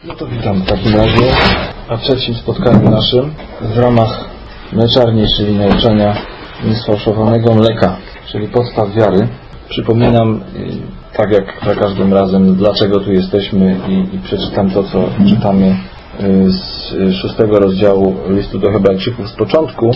No to witam w takim razie na trzecim spotkaniu naszym w ramach mleczarni, czyli nauczania niesfałszowanego mleka, czyli podstaw wiary. Przypominam, tak jak za każdym razem, dlaczego tu jesteśmy i przeczytam to, co czytamy z 6 rozdziału listu do Hebrajczyków z początku,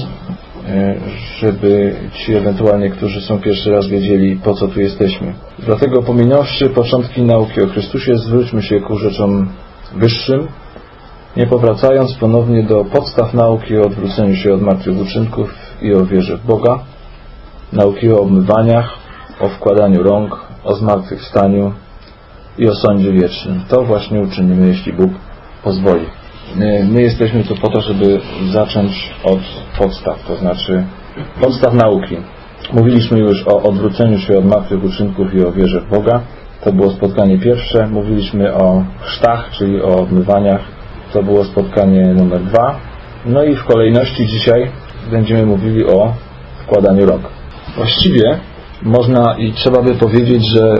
żeby ci ewentualnie, którzy są pierwszy raz, wiedzieli, po co tu jesteśmy. Dlatego, pominąwszy początki nauki o Chrystusie, zwróćmy się ku rzeczom wyższym, nie powracając ponownie do podstaw nauki o odwróceniu się od martwych uczynków i o wierze w Boga, nauki o obmywaniach, o wkładaniu rąk, o zmartwychwstaniu i o sądzie wiecznym. To właśnie uczynimy, jeśli Bóg pozwoli. My jesteśmy tu po to, żeby zacząć od podstaw, to znaczy podstaw nauki. Mówiliśmy już o odwróceniu się od martwych uczynków i o wierze w Boga. To było spotkanie pierwsze. Mówiliśmy o chrztach, czyli o obmywaniach. To było spotkanie numer 2. No i w kolejności dzisiaj będziemy mówili o wkładaniu rąk. Właściwie można i trzeba by powiedzieć, że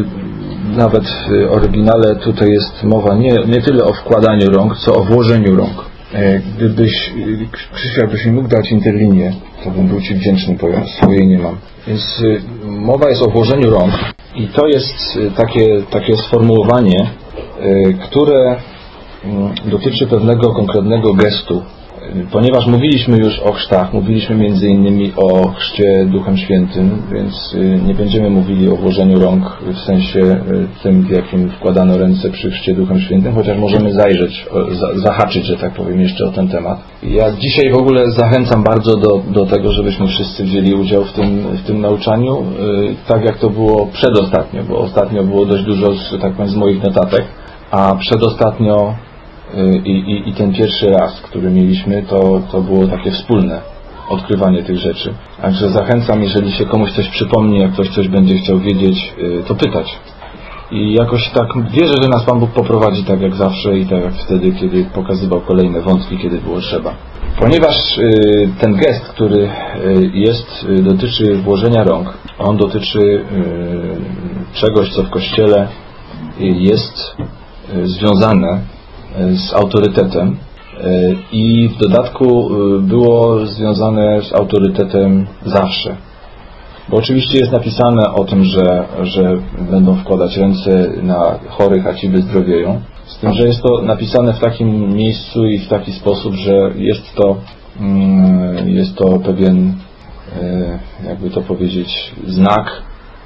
nawet w oryginale tutaj jest mowa nie tyle o wkładaniu rąk, co o włożeniu rąk. Gdybyś, Krzysiek, byś mi mógł dać interlinię, to bym był Ci wdzięczny, bo ja swojej nie mam. Więc mowa jest o włożeniu rąk i to jest takie sformułowanie, które dotyczy pewnego konkretnego gestu. Ponieważ mówiliśmy już o chrztach, mówiliśmy między innymi o chrzcie Duchem Świętym, więc nie będziemy mówili o włożeniu rąk w sensie tym, w jakim wkładano ręce przy chrzcie Duchem Świętym, chociaż możemy zahaczyć, że tak powiem, jeszcze o ten temat. Ja dzisiaj w ogóle zachęcam bardzo do tego, żebyśmy wszyscy wzięli udział w tym nauczaniu, tak jak to było przedostatnio, bo ostatnio było dość dużo, że tak powiem, z moich notatek, a przedostatnio i ten pierwszy raz, który mieliśmy, to było takie wspólne odkrywanie tych rzeczy. Także zachęcam, jeżeli się komuś coś przypomni, jak ktoś coś będzie chciał wiedzieć, to pytać. I jakoś tak wierzę, że nas Pan Bóg poprowadzi tak jak zawsze i tak jak wtedy, kiedy pokazywał kolejne wątki, kiedy było trzeba. Ponieważ ten gest, który dotyczy włożenia rąk, on dotyczy czegoś, co w Kościele jest związane z autorytetem i w dodatku było związane z autorytetem zawsze. Bo oczywiście jest napisane o tym, że będą wkładać ręce na chorych, a ci wyzdrowieją. Z tym, że jest to napisane w takim miejscu i w taki sposób, że jest to pewien, jakby to powiedzieć, znak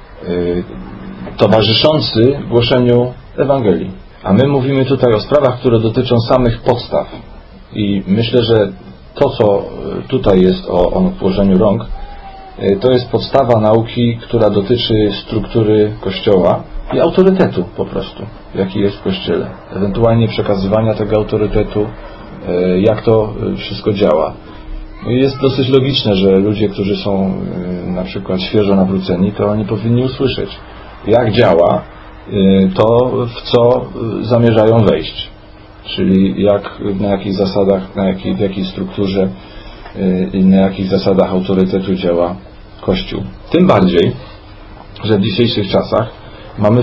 towarzyszący głoszeniu Ewangelii. A my mówimy tutaj o sprawach, które dotyczą samych podstaw. I myślę, że to, co tutaj jest o włożeniu rąk, to jest podstawa nauki, która dotyczy struktury Kościoła i autorytetu po prostu, jaki jest w Kościele. Ewentualnie przekazywania tego autorytetu, jak to wszystko działa. Jest dosyć logiczne, że ludzie, którzy są na przykład świeżo nawróceni, to oni powinni usłyszeć, jak działa to, w co zamierzają wejść. Czyli na jakich zasadach, w jakiej strukturze i na jakich zasadach autorytetu działa Kościół. Tym bardziej, że w dzisiejszych czasach mamy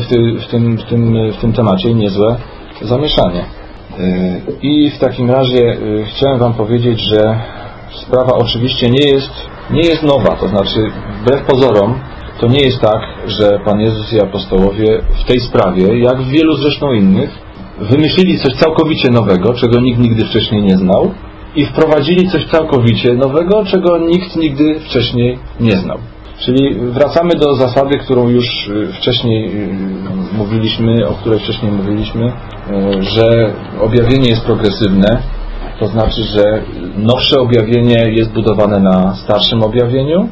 w tym temacie niezłe zamieszanie. I w takim razie chciałem Wam powiedzieć, że sprawa oczywiście nie jest nowa. To znaczy, wbrew pozorom, to nie jest tak, że Pan Jezus i apostołowie w tej sprawie, jak w wielu zresztą innych, wymyślili coś całkowicie nowego, czego nikt nigdy wcześniej nie znał i wprowadzili coś całkowicie nowego, czego nikt nigdy wcześniej nie znał. Czyli wracamy do zasady, którą już wcześniej mówiliśmy, o której wcześniej mówiliśmy, że objawienie jest progresywne, to znaczy, że nowsze objawienie jest budowane na starszym objawieniu,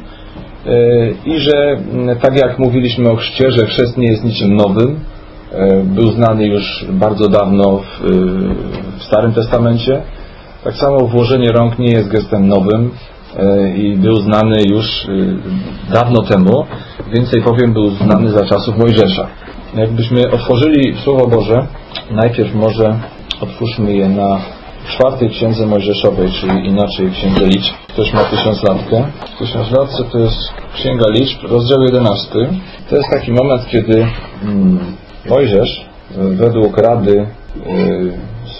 i że tak jak mówiliśmy o chrzcie, że chrzest nie jest niczym nowym, był znany już bardzo dawno w Starym Testamencie, tak samo włożenie rąk nie jest gestem nowym i był znany już dawno temu, więcej powiem, był znany za czasów Mojżesza. Jakbyśmy otworzyli Słowo Boże, najpierw może otwórzmy je na 4 Księdze Mojżeszowej, czyli inaczej Księdze Liczb. Ktoś ma 1000-latkę. W 1000-latce to jest Księga Liczb, rozdział 11. To jest taki moment, kiedy Mojżesz według rady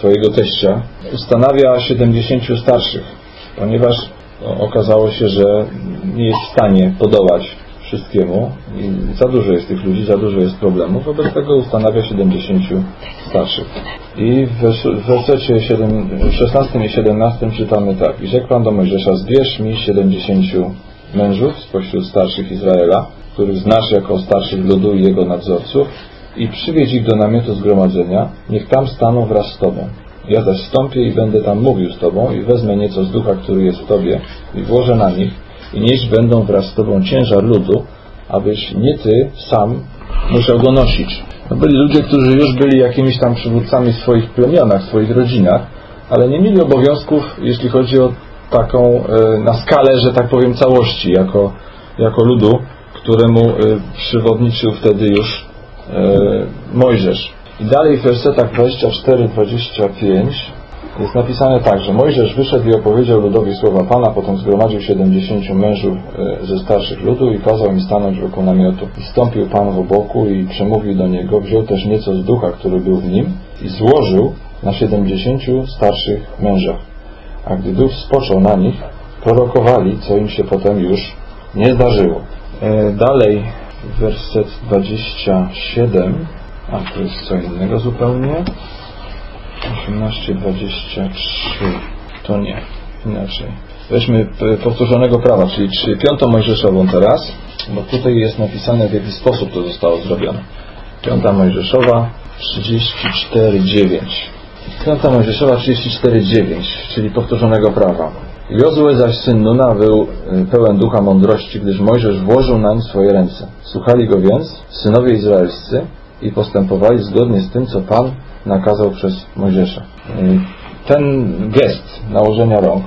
swojego teścia, ustanawia 70 starszych, ponieważ okazało się, że nie jest w stanie podołać wszystkiemu i za dużo jest tych ludzi, za dużo jest problemów, wobec tego ustanawia 70 starszych. I w wersecie 16 i 17 czytamy tak: i rzekł Pan do Mojżesza: zbierz mi 70 mężów spośród starszych Izraela, których znasz jako starszych ludu i jego nadzorców, i przywiedź ich do namiotu zgromadzenia, niech tam staną wraz z Tobą. Ja zaś wstąpię i będę tam mówił z Tobą i wezmę nieco z ducha, który jest w Tobie, i włożę na nich, i nieść będą wraz z Tobą ciężar ludu, abyś nie Ty sam musiał go nosić. To byli ludzie, którzy już byli jakimiś tam przywódcami w swoich plemionach, w swoich rodzinach, ale nie mieli obowiązków, jeśli chodzi o taką, na skalę, że tak powiem, całości, jako ludu, któremu przewodniczył wtedy już Mojżesz. I dalej w wersetach 24-25 jest napisane tak, że Mojżesz wyszedł i opowiedział ludowi słowa Pana, potem zgromadził 70 mężów ze starszych ludu i kazał im stanąć wokół namiotu. I stąpił Pan w boku i przemówił do niego, wziął też nieco z ducha, który był w nim, i złożył na 70 starszych mężach. A gdy duch spoczął na nich, prorokowali, co im się potem już nie zdarzyło. Dalej werset 27, a to jest co innego zupełnie. 18-23, to nie, inaczej. Weźmy powtórzonego prawa, czyli piątą Mojżeszową teraz, bo tutaj jest napisane, w jaki sposób to zostało zrobione. Piąta Mojżeszowa 34:9. Piąta Mojżeszowa 34:9, czyli powtórzonego prawa. Jozue zaś syn Nuna był pełen ducha mądrości, gdyż Mojżesz włożył nań swoje ręce. Słuchali go więc synowie izraelscy i postępowali zgodnie z tym, co Pan nakazał przez Mojżesza. Ten gest nałożenia rąk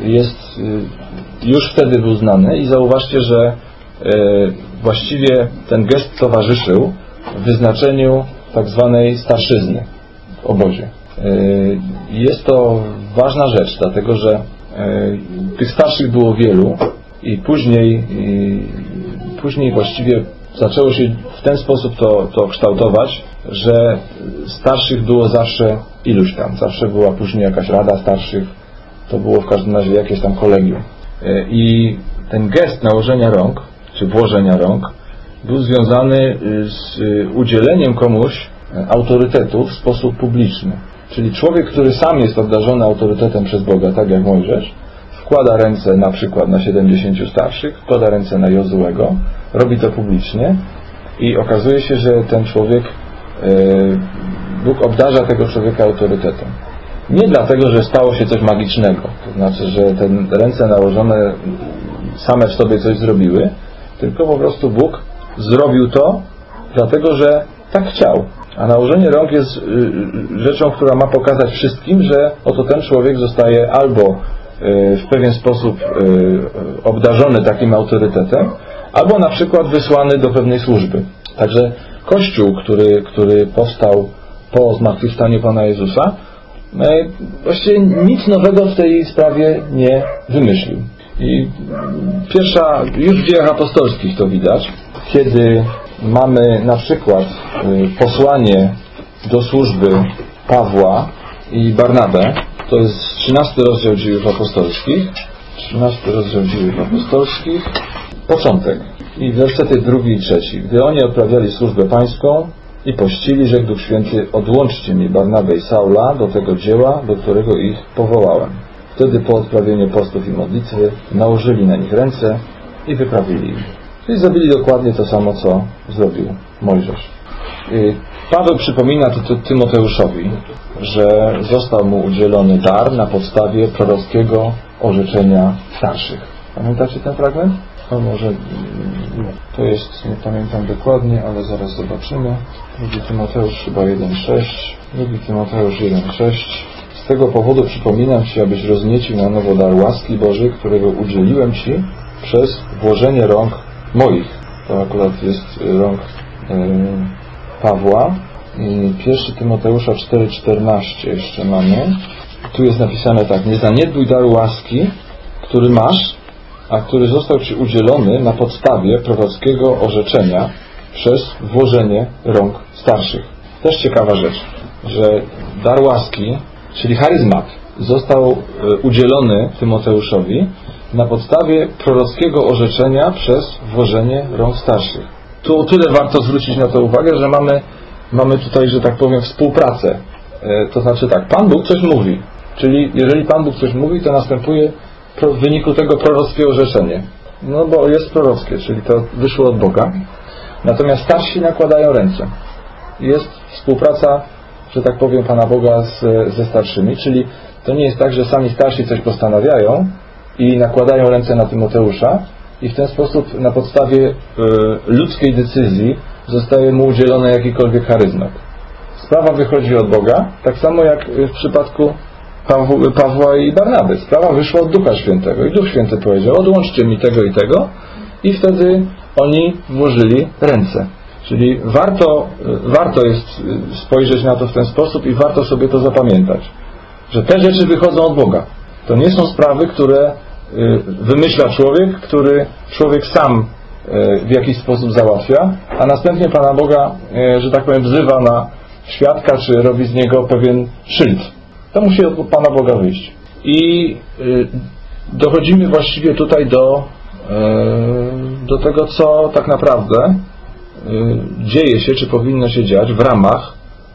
już wtedy był znany i zauważcie, że właściwie ten gest towarzyszył wyznaczeniu tak zwanej starszyzny w obozie. Jest to ważna rzecz, dlatego że tych starszych było wielu i później właściwie zaczęło się w ten sposób to kształtować, że starszych było zawsze iluś tam. Zawsze była później jakaś rada starszych. To było w każdym razie jakieś tam kolegium. I ten gest nałożenia rąk, czy włożenia rąk, był związany z udzieleniem komuś autorytetu w sposób publiczny. Czyli człowiek, który sam jest obdarzony autorytetem przez Boga, tak jak Mojżesz, wkłada ręce na przykład na 70 starszych, wkłada ręce na Jozuego, robi to publicznie i okazuje się, że ten człowiek, Bóg obdarza tego człowieka autorytetem. Nie dlatego, że stało się coś magicznego, to znaczy, że te ręce nałożone same w sobie coś zrobiły, tylko po prostu Bóg zrobił to, dlatego że tak chciał. A nałożenie rąk jest rzeczą, która ma pokazać wszystkim, że oto ten człowiek zostaje albo w pewien sposób obdarzony takim autorytetem, albo na przykład wysłany do pewnej służby. Także Kościół, który powstał po zmartwychwstaniu Pana Jezusa, właściwie nic nowego w tej sprawie nie wymyślił. I już w dziejach apostolskich to widać, kiedy mamy na przykład posłanie do służby Pawła i Barnabę. To jest 13 rozdział Dziejów Apostolskich. 13 rozdział Dziejów Apostolskich. Początek. I wersety 2 i 3. Gdy oni odprawiali służbę pańską i pościli, rzekł Duch Święty: odłączcie mi Barnabę i Saula do tego dzieła, do którego ich powołałem. Wtedy po odprawieniu postów i modlitwy nałożyli na nich ręce i wyprawili ich. Czyli zrobili dokładnie to samo, co zrobił Mojżesz. Paweł przypomina Tymoteuszowi, że został mu udzielony dar na podstawie prorockiego orzeczenia starszych. Pamiętacie ten fragment? No może to jest, nie pamiętam dokładnie, ale zaraz zobaczymy. 2 Tymoteusz chyba 1,6. 2 Tymoteusz 1,6. Z tego powodu przypominam Ci, abyś rozniecił na nowo dar łaski Bożej, którego udzieliłem Ci przez włożenie rąk moich. To akurat jest rąk Pawła. I 1 Tymoteusza 4,14 jeszcze mamy. Tu jest napisane tak: nie zaniedbuj daru łaski, który masz, a który został Ci udzielony na podstawie prorockiego orzeczenia przez włożenie rąk starszych. Też ciekawa rzecz, że dar łaski, czyli charyzmat, został udzielony Tymoteuszowi na podstawie prorockiego orzeczenia przez włożenie rąk starszych. Tu o tyle warto zwrócić na to uwagę, że mamy tutaj, że tak powiem, współpracę. To znaczy tak, Pan Bóg coś mówi, czyli jeżeli Pan Bóg coś mówi, to następuje w wyniku tego prorockie orzeczenie. No bo jest prorockie, czyli to wyszło od Boga. Natomiast starsi nakładają ręce. Jest współpraca, że tak powiem, Pana Boga ze starszymi, czyli to nie jest tak, że sami starsi coś postanawiają i nakładają ręce na Tymoteusza i w ten sposób na podstawie ludzkiej decyzji zostaje mu udzielony jakikolwiek charyzmat. Sprawa wychodzi od Boga, tak samo jak w przypadku Pawła i Barnaby. Sprawa wyszła od Ducha Świętego i Duch Święty powiedział: odłączcie mi tego i tego, i wtedy oni włożyli ręce. Czyli warto jest spojrzeć na to w ten sposób i warto sobie to zapamiętać, że te rzeczy wychodzą od Boga. To nie są sprawy, które wymyśla człowiek, który człowiek sam w jakiś sposób załatwia, a następnie Pana Boga, że tak powiem, wzywa na świadka, czy robi z niego pewien szyld. To musi od Pana Boga wyjść. I dochodzimy właściwie tutaj do tego, co tak naprawdę dzieje się, czy powinno się dziać w ramach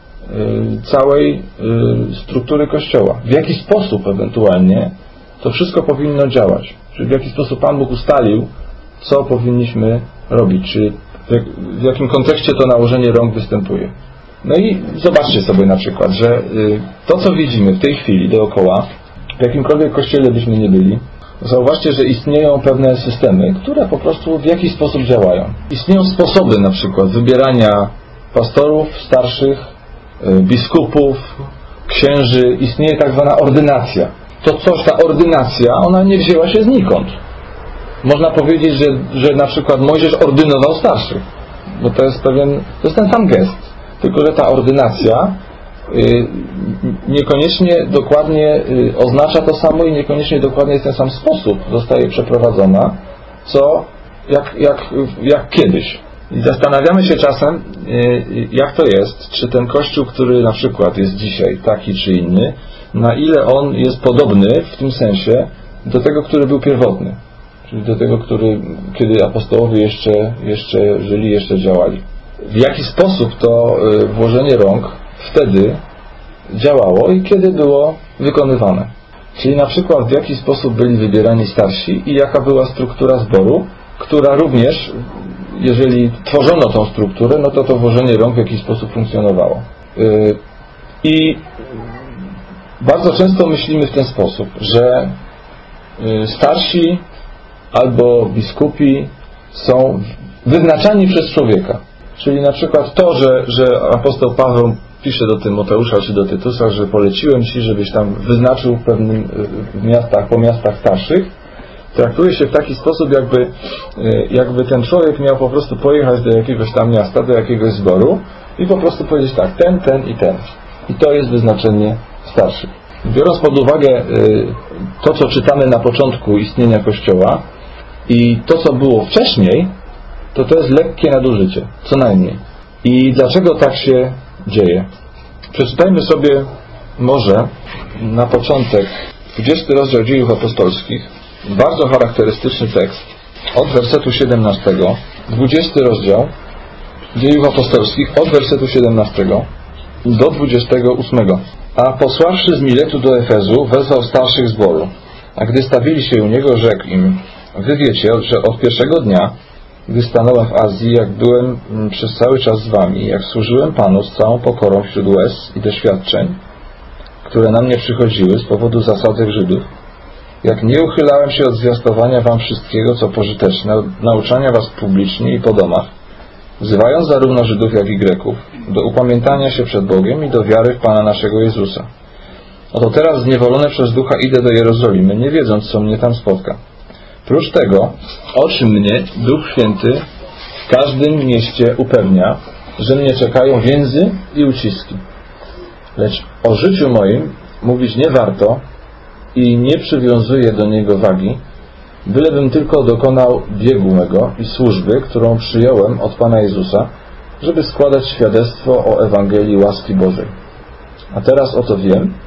całej struktury Kościoła. W jaki sposób ewentualnie to wszystko powinno działać. Czyli w jaki sposób Pan Bóg ustalił, co powinniśmy robić, czy w jakim kontekście to nałożenie rąk występuje. No i zobaczcie sobie na przykład, że to, co widzimy w tej chwili dookoła, w jakimkolwiek kościele byśmy nie byli, zauważcie, że istnieją pewne systemy, które po prostu w jakiś sposób działają. Istnieją sposoby na przykład wybierania pastorów, starszych, biskupów, księży. Istnieje tak zwana ordynacja. Ta ordynacja, ona nie wzięła się znikąd. Można powiedzieć, że na przykład Mojżesz ordynował starszych, bo to jest ten sam gest. Tylko że ta ordynacja niekoniecznie dokładnie oznacza to samo i niekoniecznie dokładnie w ten sam sposób zostaje przeprowadzona, co jak kiedyś. I zastanawiamy się czasem, jak to jest, czy ten Kościół, który na przykład jest dzisiaj taki czy inny, na ile on jest podobny w tym sensie do tego, który był pierwotny. Czyli do tego, kiedy apostołowie jeszcze żyli, jeszcze działali. W jaki sposób to włożenie rąk wtedy działało i kiedy było wykonywane. Czyli na przykład w jaki sposób byli wybierani starsi i jaka była struktura zboru, która również, jeżeli tworzono tą strukturę, no to włożenie rąk w jakiś sposób funkcjonowało. I bardzo często myślimy w ten sposób, że starsi albo biskupi są wyznaczani przez człowieka. Czyli na przykład to, że apostoł Paweł pisze do Tymoteusza czy do Tytusa, że poleciłem Ci, żebyś tam wyznaczył w pewnym po miastach starszych, traktuje się w taki sposób, jakby ten człowiek miał po prostu pojechać do jakiegoś tam miasta, do jakiegoś zboru i po prostu powiedzieć tak, ten i ten. I to jest wyznaczenie starszych. Biorąc pod uwagę to, co czytamy na początku istnienia Kościoła i to, co było wcześniej, to jest lekkie nadużycie, co najmniej. I dlaczego tak się dzieje? Przeczytajmy sobie może na początek 20 rozdział Dziejów Apostolskich, bardzo charakterystyczny tekst, od wersetu 17, 20 rozdział Dziejów Apostolskich, od wersetu 17 do 28. A posławszy z Miletu do Efezu, wezwał starszych zboru. A gdy stawili się u niego, rzekł im: wy wiecie, że od pierwszego dnia, gdy stanąłem w Azji, jak byłem przez cały czas z wami, jak służyłem Panu z całą pokorą wśród łez i doświadczeń, które na mnie przychodziły z powodu zasadzek Żydów, jak nie uchylałem się od zwiastowania wam wszystkiego, co pożyteczne, od nauczania was publicznie i po domach, wzywając zarówno Żydów, jak i Greków, do upamiętania się przed Bogiem i do wiary w Pana naszego Jezusa. Oto teraz zniewolony przez Ducha idę do Jerozolimy, nie wiedząc, co mnie tam spotka. Prócz tego, o czym mnie Duch Święty w każdym mieście upewnia, że mnie czekają więzy i uciski. Lecz o życiu moim mówić nie warto i nie przywiązuję do niego wagi, bylebym tylko dokonał biegu mego i służby, którą przyjąłem od Pana Jezusa, żeby składać świadectwo o Ewangelii łaski Bożej. A teraz oto wiem,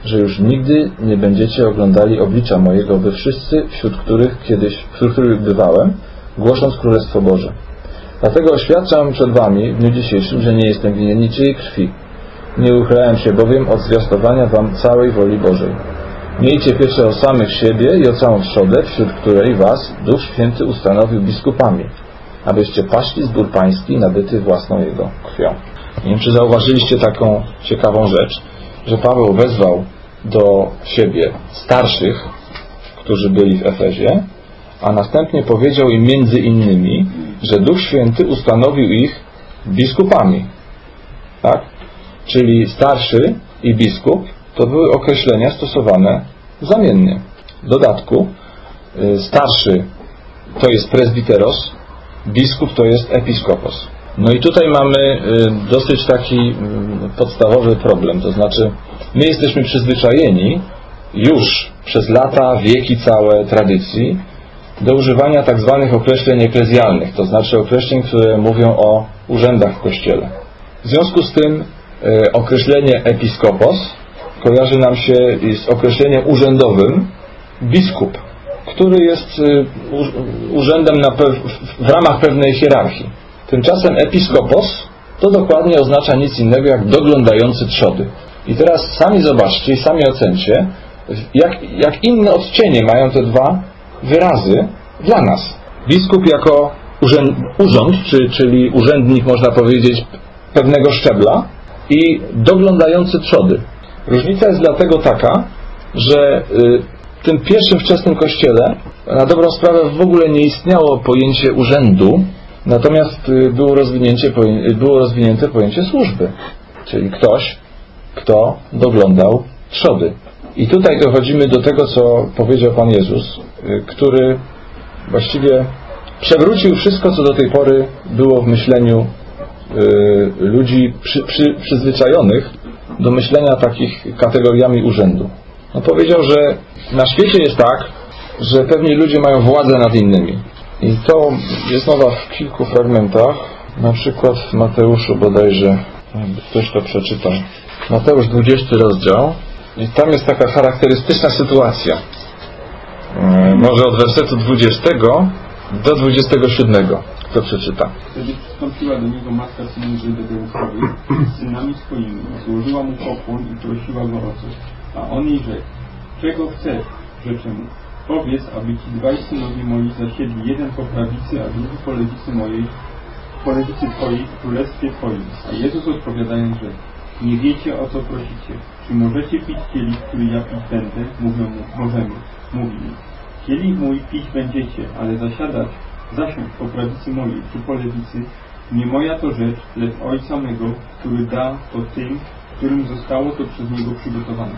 że już nigdy nie będziecie oglądali oblicza mojego, wy wszyscy, wśród których bywałem, głosząc Królestwo Boże. Dlatego oświadczam przed wami w dniu dzisiejszym, że nie jestem winien niczyjej krwi. Nie uchylałem się bowiem od zwiastowania wam całej woli Bożej. Miejcie pieczę o samych siebie i o całą trzodę, wśród której was Duch Święty ustanowił biskupami, abyście paśli zbór pański nabyty własną jego krwią. Nie wiem, czy zauważyliście taką ciekawą rzecz, że Paweł wezwał do siebie starszych, którzy byli w Efezie, a następnie powiedział im między innymi, że Duch Święty ustanowił ich biskupami. Tak? Czyli starszy i biskup to były określenia stosowane zamiennie. W dodatku starszy to jest presbiteros, biskup to jest episkopos. No i tutaj mamy dosyć taki podstawowy problem, to znaczy my jesteśmy przyzwyczajeni już przez lata, wieki całe tradycji do używania tak zwanych określeń eklezjalnych, to znaczy określeń, które mówią o urzędach w Kościele. W związku z tym określenie episkopos kojarzy nam się z określeniem urzędowym biskup, który jest urzędem w ramach pewnej hierarchii. Tymczasem episkopos to dokładnie oznacza nic innego jak doglądający trzody. I teraz sami zobaczcie i sami ocencie, jak inne odcienie mają te dwa wyrazy dla nas. Biskup jako urząd, czyli urzędnik, można powiedzieć, pewnego szczebla i doglądający trzody. Różnica jest dlatego taka, że w tym pierwszym wczesnym Kościele na dobrą sprawę w ogóle nie istniało pojęcie urzędu, natomiast było rozwinięte pojęcie służby, czyli ktoś, kto doglądał trzody. I tutaj dochodzimy do tego, co powiedział Pan Jezus, który właściwie przewrócił wszystko, co do tej pory było w myśleniu ludzi przyzwyczajonych do myślenia takich kategoriami urzędu. On powiedział, że na świecie jest tak, że pewni ludzie mają władzę nad innymi. I to jest mowa w kilku fragmentach, na przykład w Mateuszu bodajże, jakby ktoś to przeczytał. Mateusz 20 rozdział i tam jest taka charakterystyczna sytuacja. Może od wersetu 20 do 27. Kto przeczyta? Wtedy przystąpiła do niego matka synów Zebedeuszowych z synami swoimi, złożyła mu pokłon i prosiła go o coś. A on jej rzekł: czego chcesz, rzecze mu? Powiedz, aby ci dwaj synowie moi zasiedli, jeden po prawicy, a drugi po lewicy twojej, w królestwie twoim. A Jezus odpowiadając rzekł: nie wiecie, o co prosicie. Czy możecie pić kielich, który ja pić będę? Mówią mu: możemy. Mówi mu: kielich mój pić będziecie, ale zasiąść po prawicy mojej, czy po lewicy, nie moja to rzecz, lecz Ojca mego, który da to tym, którym zostało to przez Niego przygotowane.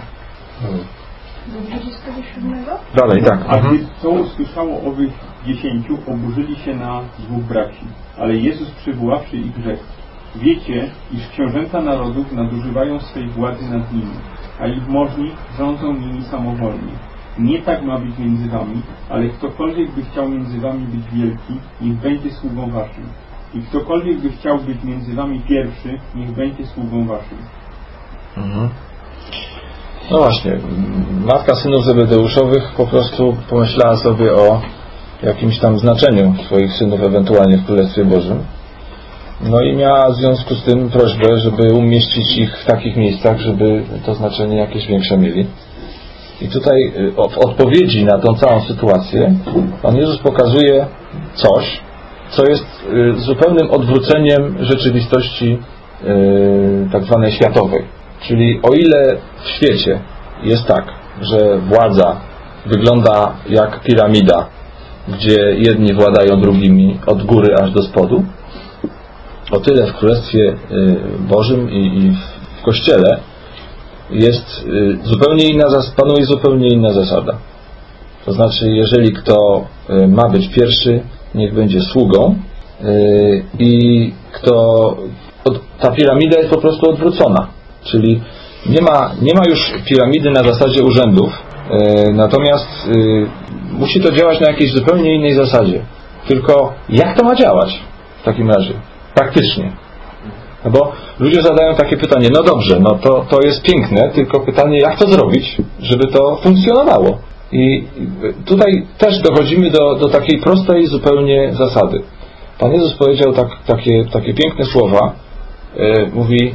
Do 27? Dalej, tak. A gdy to usłyszało owych 10, oburzyli się na dwóch braci. Ale Jezus przywoławszy ich rzekł: wiecie, iż książęta narodów nadużywają swej władzy nad nimi, a ich możni rządzą nimi samowolnie. Nie tak ma być między wami, ale ktokolwiek by chciał między wami być wielki, niech będzie sługą waszym. I ktokolwiek by chciał być między wami pierwszy, niech będzie sługą waszym. No właśnie, matka synów Zebedeuszowych po prostu pomyślała sobie o jakimś tam znaczeniu swoich synów ewentualnie w Królestwie Bożym. No i miała w związku z tym prośbę, żeby umieścić ich w takich miejscach, żeby to znaczenie jakieś większe mieli. I tutaj w odpowiedzi na tą całą sytuację Pan Jezus pokazuje coś, co jest zupełnym odwróceniem rzeczywistości tak zwanej światowej. Czyli o ile w świecie jest tak, że władza wygląda jak piramida, gdzie jedni władają drugimi od góry aż do spodu, o tyle w Królestwie Bożym i w Kościele jest panuje zupełnie inna zasada. To znaczy, jeżeli kto ma być pierwszy, niech będzie sługą i ta piramida jest po prostu odwrócona. Czyli nie ma już piramidy na zasadzie urzędów, natomiast musi to działać na jakiejś zupełnie innej zasadzie. Tylko jak to ma działać w takim razie? Praktycznie. No bo ludzie zadają takie pytanie, no dobrze, no to jest piękne, tylko pytanie, jak to zrobić, żeby to funkcjonowało. I tutaj też dochodzimy do takiej prostej zupełnie zasady. Pan Jezus powiedział takie piękne słowa, mówi,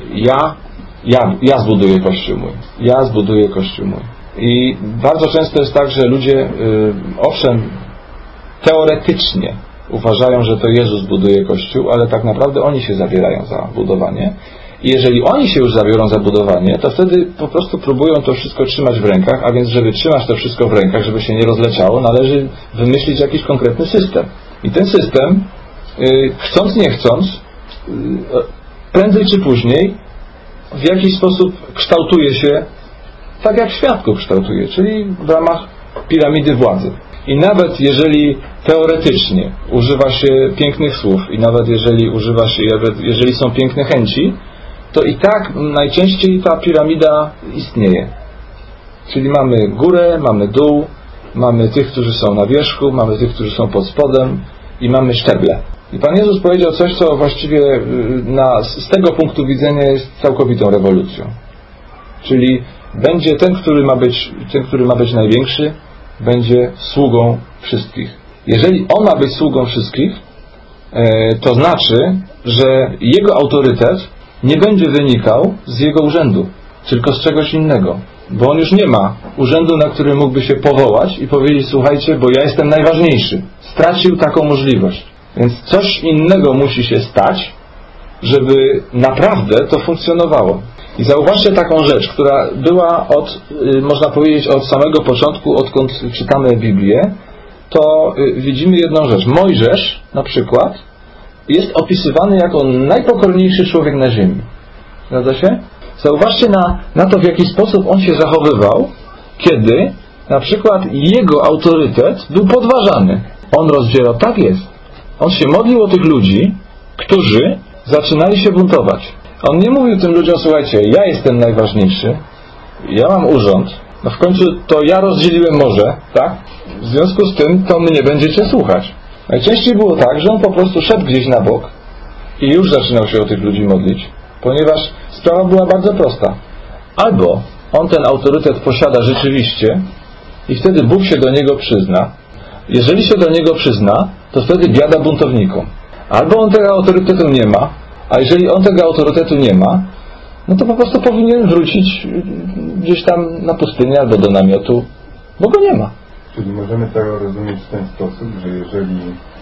ja zbuduję Kościół mój. Ja zbuduję Kościół mój. I bardzo często jest tak, że ludzie, owszem, teoretycznie uważają, że to Jezus buduje Kościół, ale tak naprawdę oni się zabierają za budowanie. I jeżeli oni się już zabiorą za budowanie, to wtedy po prostu próbują to wszystko trzymać w rękach, a więc żeby trzymać to wszystko w rękach, żeby się nie rozleciało, należy wymyślić jakiś konkretny system. I ten system, chcąc nie chcąc, prędzej czy później w jakiś sposób kształtuje się tak jak w świadku kształtuje, czyli w ramach piramidy władzy. I nawet jeżeli teoretycznie używa się pięknych słów i nawet jeżeli są piękne chęci, to i tak najczęściej ta piramida istnieje. Czyli mamy górę, mamy dół, mamy tych, którzy są na wierzchu, mamy tych, którzy są pod spodem i mamy szczeble. I Pan Jezus powiedział coś, co właściwie z tego punktu widzenia jest całkowitą rewolucją. Czyli będzie ten, który ma być największy, będzie sługą wszystkich. Jeżeli on ma być sługą wszystkich, to znaczy, że jego autorytet nie będzie wynikał z jego urzędu, tylko z czegoś innego. Bo on już nie ma urzędu, na który mógłby się powołać i powiedzieć, słuchajcie, bo ja jestem najważniejszy. Stracił taką możliwość. Więc coś innego musi się stać, żeby naprawdę to funkcjonowało. I zauważcie taką rzecz, która była można powiedzieć, od samego początku, odkąd czytamy Biblię, to widzimy jedną rzecz. Mojżesz, na przykład, jest opisywany jako najpokorniejszy człowiek na ziemi. Zgadza się? Zauważcie na to, w jaki sposób on się zachowywał, kiedy na przykład jego autorytet był podważany. On rozdzielał, tak jest. On się modlił o tych ludzi, którzy zaczynali się buntować. On nie mówił tym ludziom, słuchajcie, ja jestem najważniejszy, ja mam urząd, no w końcu to ja rozdzieliłem morze, tak? W związku z tym to mnie będziecie słuchać. Najczęściej było tak, że on po prostu szedł gdzieś na bok i już zaczynał się o tych ludzi modlić, ponieważ sprawa była bardzo prosta. Albo on ten autorytet posiada rzeczywiście i wtedy Bóg się do niego przyzna. Jeżeli się do niego przyzna, to wtedy biada buntownikom. Albo on tego autorytetu nie ma, a jeżeli on tego autorytetu nie ma, no to po prostu powinien wrócić gdzieś tam na pustynię albo do namiotu, bo go nie ma. Czyli możemy to rozumieć w ten sposób, że jeżeli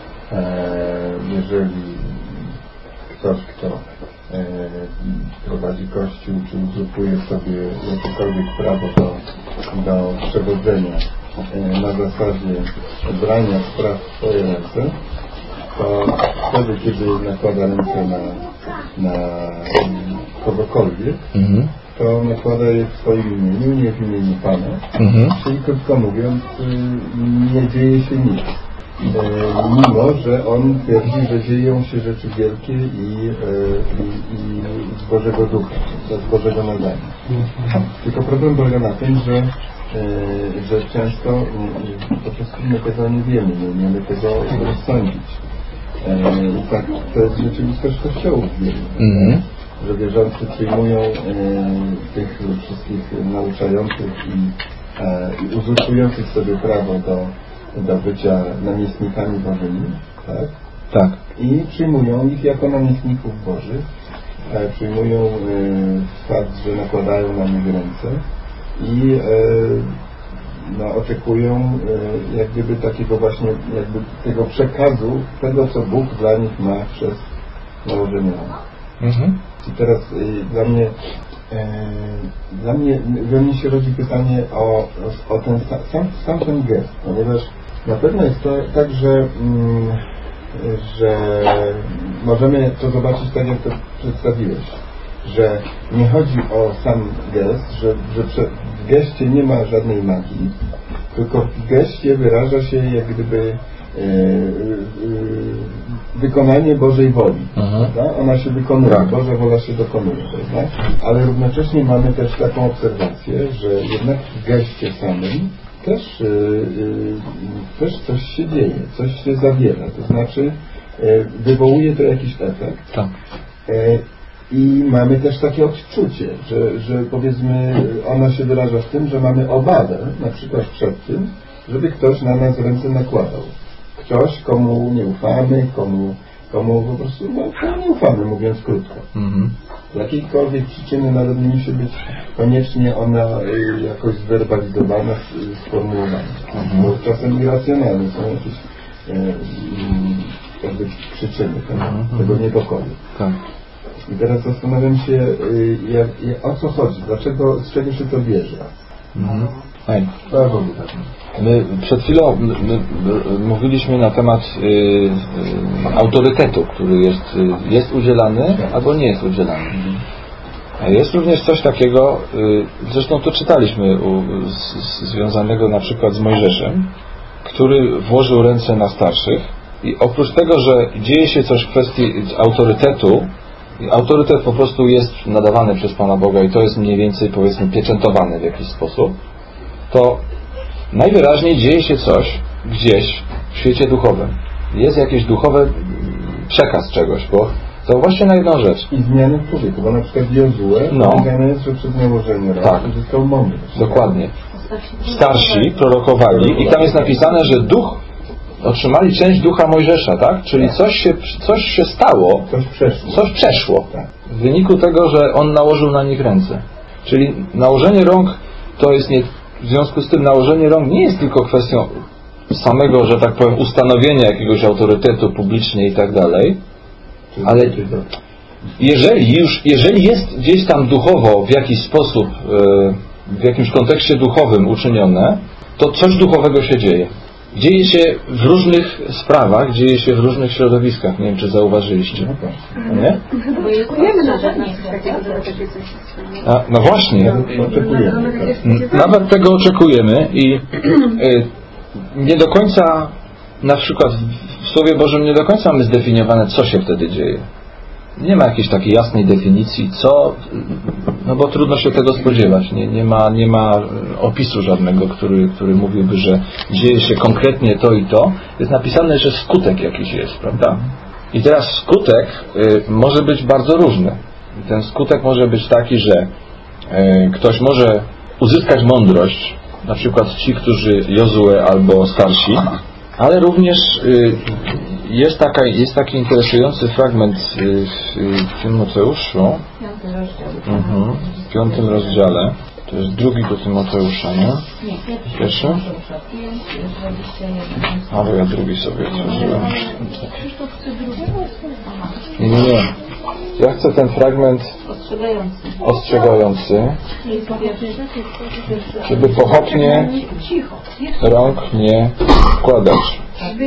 ktoś, kto prowadzi Kościół, czy uzurpuje sobie jakiekolwiek prawo do przewodzenia na zasadzie brania spraw w swoje ręce, to wtedy, kiedy nakłada ręce na kogokolwiek, to nakłada je w swoim imieniu, nie w imieniu Pana. Czyli krótko mówiąc, nie dzieje się nic. Mimo, że on twierdzi, że dzieją się rzeczy wielkie i z Bożego Ducha, z Bożego nadania. Tylko problem polega na tym, że często po prostu my tego nie wiemy, nie umiemy tego rozsądzić. I tak to jest rzeczywistość Kościołów wielu, że wierzący przyjmują tych wszystkich nauczających i uzurpujących sobie prawo do bycia namiestnikami Bożymi, tak? Tak. I przyjmują ich jako namiestników Bożych, przyjmują fakt, że nakładają na nich ręce i oczekują jak gdyby takiego właśnie jakby tego przekazu, tego co Bóg dla nich ma przez nałożenie rąk. I teraz we mnie się rodzi pytanie o ten sam ten gest, ponieważ na pewno jest to tak, że możemy to zobaczyć tak, jak to przedstawiłeś, że nie chodzi o sam gest, że w geście nie ma żadnej magii, tylko w geście wyraża się jak gdyby wykonanie Bożej woli. Ona się wykonuje, tak. Boża wola się dokonuje. Tak? Ale równocześnie mamy też taką obserwację, że jednak w geście samym też coś się dzieje, coś się zawiera. To znaczy wywołuje to jakiś efekt. Tak. I mamy też takie odczucie, że powiedzmy ona się wyraża w tym, że mamy obawę na przykład przed tym, żeby ktoś na nas ręce nakładał. Ktoś, komu nie ufamy, komu po prostu nie ufamy, mówiąc krótko. Z jakiejkolwiek przyczyny nawet nie musi być koniecznie ona jakoś zwerbalizowana, sformułowana. Bo czasem irracjonalne są jakieś jakby przyczyny tego niepokoju. Tak. I teraz zastanawiam się, o co chodzi, z czego się to bierze. My przed chwilą mówiliśmy na temat autorytetu, który jest udzielany albo nie jest udzielany. Jest również coś takiego, zresztą to czytaliśmy, związanego na przykład z Mojżeszem, który włożył ręce na starszych i oprócz tego, że dzieje się coś w kwestii autorytetu, autorytet po prostu jest nadawany przez Pana Boga i to jest mniej więcej, powiedzmy, pieczętowane w jakiś sposób, to najwyraźniej dzieje się coś gdzieś w świecie duchowym. Jest jakiś duchowy przekaz czegoś, bo zauważcie na jedną rzecz. I zmiany w człowieku, bo na przykład Jozue powiedziane jest, że przez nałożenie rąk uzyskał mądrość. Dokładnie. Starsi prorokowali i tam jest napisane, że duch otrzymali część ducha Mojżesza, tak? Czyli coś się stało, coś przeszło. W wyniku tego, że on nałożył na nich ręce. Czyli nałożenie rąk to jest nie, w związku z tym nałożenie rąk nie jest tylko kwestią samego, że tak powiem, ustanowienia jakiegoś autorytetu publicznie i tak dalej, ale jeżeli jest gdzieś tam duchowo w jakiś sposób, w jakimś kontekście duchowym uczynione, to coś duchowego się dzieje. Dzieje się w różnych sprawach, dzieje się w różnych środowiskach. Nie wiem, czy zauważyliście. Nie? No właśnie. Nawet tego oczekujemy i nie do końca, na przykład w Słowie Bożym nie do końca mamy zdefiniowane, co się wtedy dzieje. Nie ma jakiejś takiej jasnej definicji, co, no bo trudno się tego spodziewać. Nie ma opisu żadnego, który mówiłby, że dzieje się konkretnie to i to. Jest napisane, że skutek jakiś jest, prawda? I teraz skutek może być bardzo różny. Ten skutek może być taki, że ktoś może uzyskać mądrość, na przykład ci, którzy Jozue albo starsi, ale również jest taki interesujący fragment w Tymoteuszu, w 5 rozdziale, to jest 2 do Tymoteusza, nie? Pierwszy? Ale ja drugi sobie otworzyłem. Nie. Ja chcę ten fragment ostrzegający, żeby pochopnie rąk nie wkładać.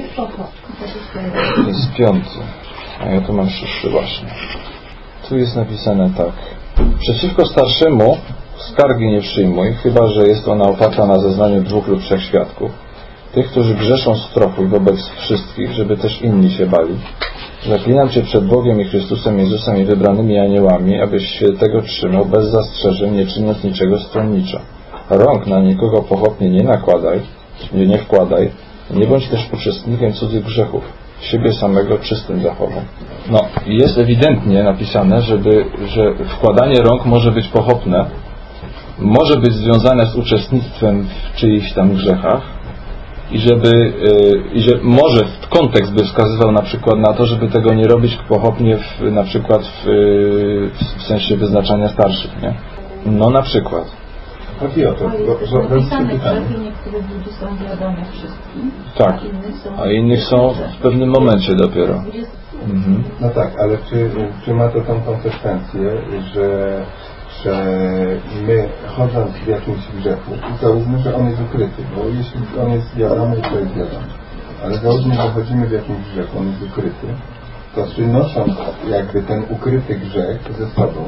To jest 5. A ja tu mam 6 właśnie. Tu jest napisane tak. Przeciwko starszemu skargi nie przyjmuj, chyba że jest ona oparta na zeznaniu 2 lub 3 świadków. Tych, którzy grzeszą, strofuj wobec wszystkich, żeby też inni się bali. Zaklinam Cię przed Bogiem i Chrystusem Jezusem i wybranymi aniołami, abyś się tego trzymał bez zastrzeżeń, nie czyniąc niczego stronniczo. Rąk na nikogo pochopnie nie nakładaj, nie wkładaj, nie bądź też uczestnikiem cudzych grzechów. Siebie samego czystym zachowaj. No, jest ewidentnie napisane, że wkładanie rąk może być pochopne, może być związane z uczestnictwem w czyichś tam grzechach i że może kontekst by wskazywał na przykład na to, żeby tego nie robić pochopnie na przykład w sensie wyznaczania starszych, nie? No na przykład. Chodzi o to, że niektórych ludzi są wiadome wszystkim, tak, a innych są w pewnym momencie dopiero. No tak, ale czy ma to tą konsekwencję, że my chodząc w jakimś grzechu, i załóżmy, że on jest ukryty, bo jeśli on jest wiadomy, to jest wiadomy. Ale załóżmy, że chodzimy w jakimś grzechu, on jest ukryty, to przynosząc jakby ten ukryty grzech ze sobą,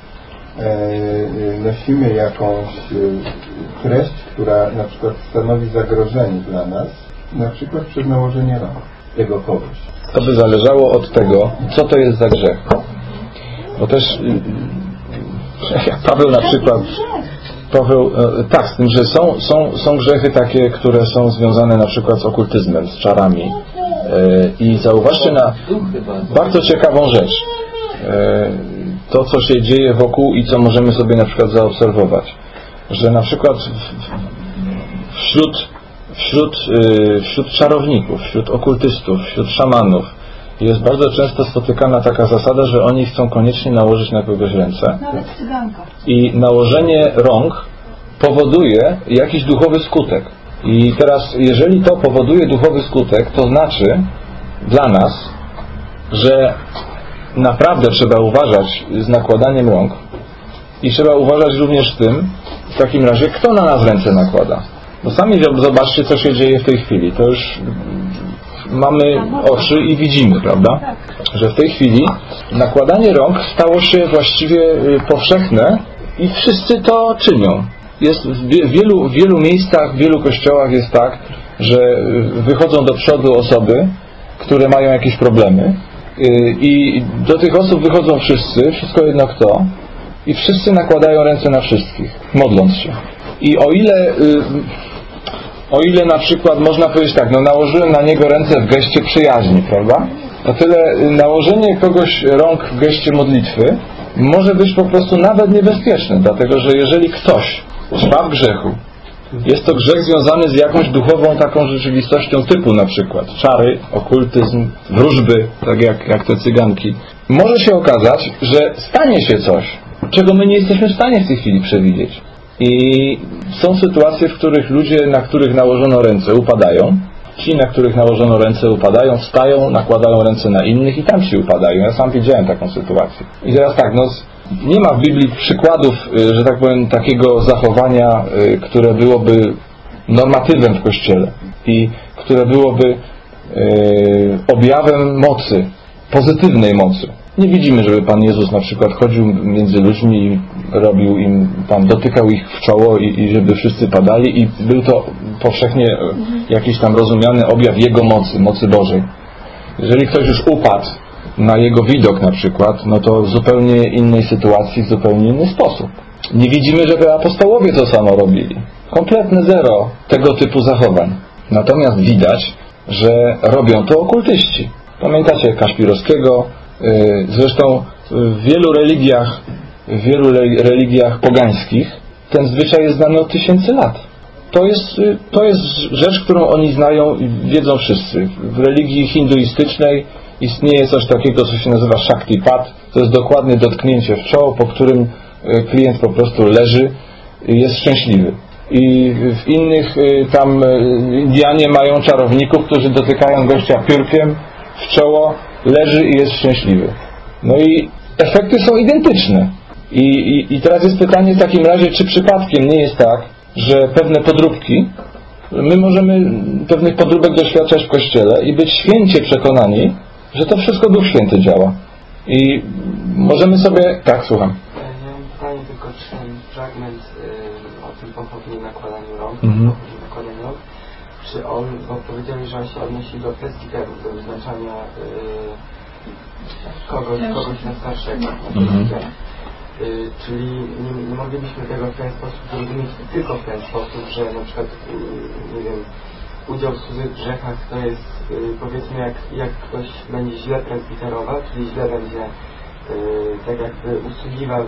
nosimy jakąś treść, która na przykład stanowi zagrożenie dla nas, na przykład przez nałożenie rąk tego kogoś. To by zależało od tego, co to jest za grzech. Bo też Paweł na przykład tak, z tym, że są grzechy takie, które są związane na przykład z okultyzmem, z czarami. I zauważcie na bardzo ciekawą rzecz. to, co się dzieje wokół i co możemy sobie na przykład zaobserwować. Że na przykład wśród czarowników, wśród okultystów, wśród szamanów jest bardzo często spotykana taka zasada, że oni chcą koniecznie nałożyć na kogoś ręce. Nawet cyganka. I nałożenie rąk powoduje jakiś duchowy skutek. I teraz, jeżeli to powoduje duchowy skutek, to znaczy dla nas, że naprawdę trzeba uważać z nakładaniem rąk i trzeba uważać również z tym, w takim razie, kto na nas ręce nakłada. Bo sami zobaczcie, co się dzieje w tej chwili. To już mamy oczy i widzimy, prawda? Że w tej chwili nakładanie rąk stało się właściwie powszechne i wszyscy to czynią. Jest w wielu miejscach, w wielu kościołach jest tak, że wychodzą do przodu osoby, które mają jakieś problemy i do tych osób wychodzą wszyscy, wszystko jedno kto, i wszyscy nakładają ręce na wszystkich, modląc się. I o ile na przykład można powiedzieć tak, no nałożyłem na niego ręce w geście przyjaźni, prawda? O tyle nałożenie kogoś rąk w geście modlitwy może być po prostu nawet niebezpieczne, dlatego że jeżeli ktoś trwa w grzechu, jest to grzech związany z jakąś duchową taką rzeczywistością typu na przykład czary, okultyzm, wróżby, tak jak te cyganki, może się okazać, że stanie się coś, czego my nie jesteśmy w stanie w tej chwili przewidzieć. I są sytuacje, w których ludzie, na których nałożono ręce, upadają. Ci, na których nałożono ręce, upadają, wstają, nakładają ręce na innych i tam się upadają. Ja sam widziałem taką sytuację. I teraz tak, nie ma w Biblii przykładów, że tak powiem, takiego zachowania, które byłoby normatywem w Kościele i które byłoby objawem mocy, pozytywnej mocy. Nie widzimy, żeby Pan Jezus na przykład chodził między ludźmi i robił im, tam dotykał ich w czoło i żeby wszyscy padali i był to powszechnie jakiś tam rozumiany objaw Jego mocy Bożej. Jeżeli ktoś już upadł na Jego widok na przykład, no to w zupełnie innej sytuacji, w zupełnie inny sposób. Nie widzimy, żeby apostołowie to samo robili. Kompletne zero tego typu zachowań. Natomiast widać, że robią to okultyści. Pamiętacie Kaśpirowskiego? Zresztą w wielu religiach pogańskich ten zwyczaj jest znany od tysięcy lat. To jest rzecz, którą oni znają i wiedzą wszyscy. W religii hinduistycznej istnieje coś takiego, co się nazywa Shaktipat. To jest dokładnie dotknięcie w czoło, po którym klient po prostu leży i jest szczęśliwy. I w innych tam Indianie mają czarowników, którzy dotykają gościa piórkiem w czoło, leży i jest szczęśliwy. No i efekty są identyczne. I teraz jest pytanie w takim razie, czy przypadkiem nie jest tak, że pewne podróbki, my możemy pewnych podróbek doświadczać w Kościele i być święcie przekonani, że to wszystko Duch Święty działa. I możemy sobie... Tak, słucham. Ja mam pytanie tylko, czy ten fragment o tym pochopnym nakładaniu rąk, czy on, bo powiedzieli, że on się odnosi do presbiterów, do wyznaczania kogoś na starszego. Czyli nie moglibyśmy tego w ten sposób zrozumieć tylko w ten sposób, że na przykład, nie wiem, udział w cudzych grzechach to jest, powiedzmy, jak ktoś będzie źle presbiterował, czyli źle będzie tak jakby usługiwał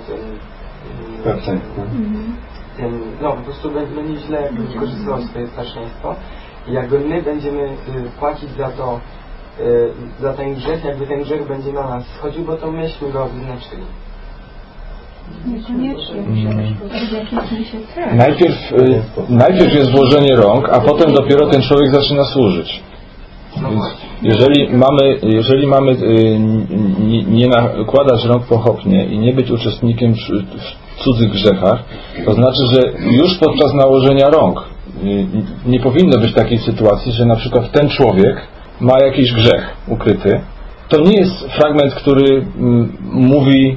no po prostu będzie źle jakby wykorzystywał swoje starszeństwo i jakby my będziemy płacić za to, za ten grzech, jakby ten grzech będzie na nas schodził, bo to myśmy go wyznaczyli. Niekoniecznie. Najpierw jest włożenie rąk, a potem dopiero ten człowiek zaczyna służyć. Więc jeżeli mamy nie nakładać rąk pochopnie i nie być uczestnikiem w cudzych grzechach, to znaczy, że już podczas nałożenia rąk nie powinno być takiej sytuacji, że na przykład ten człowiek ma jakiś grzech ukryty. To nie jest fragment, który mówi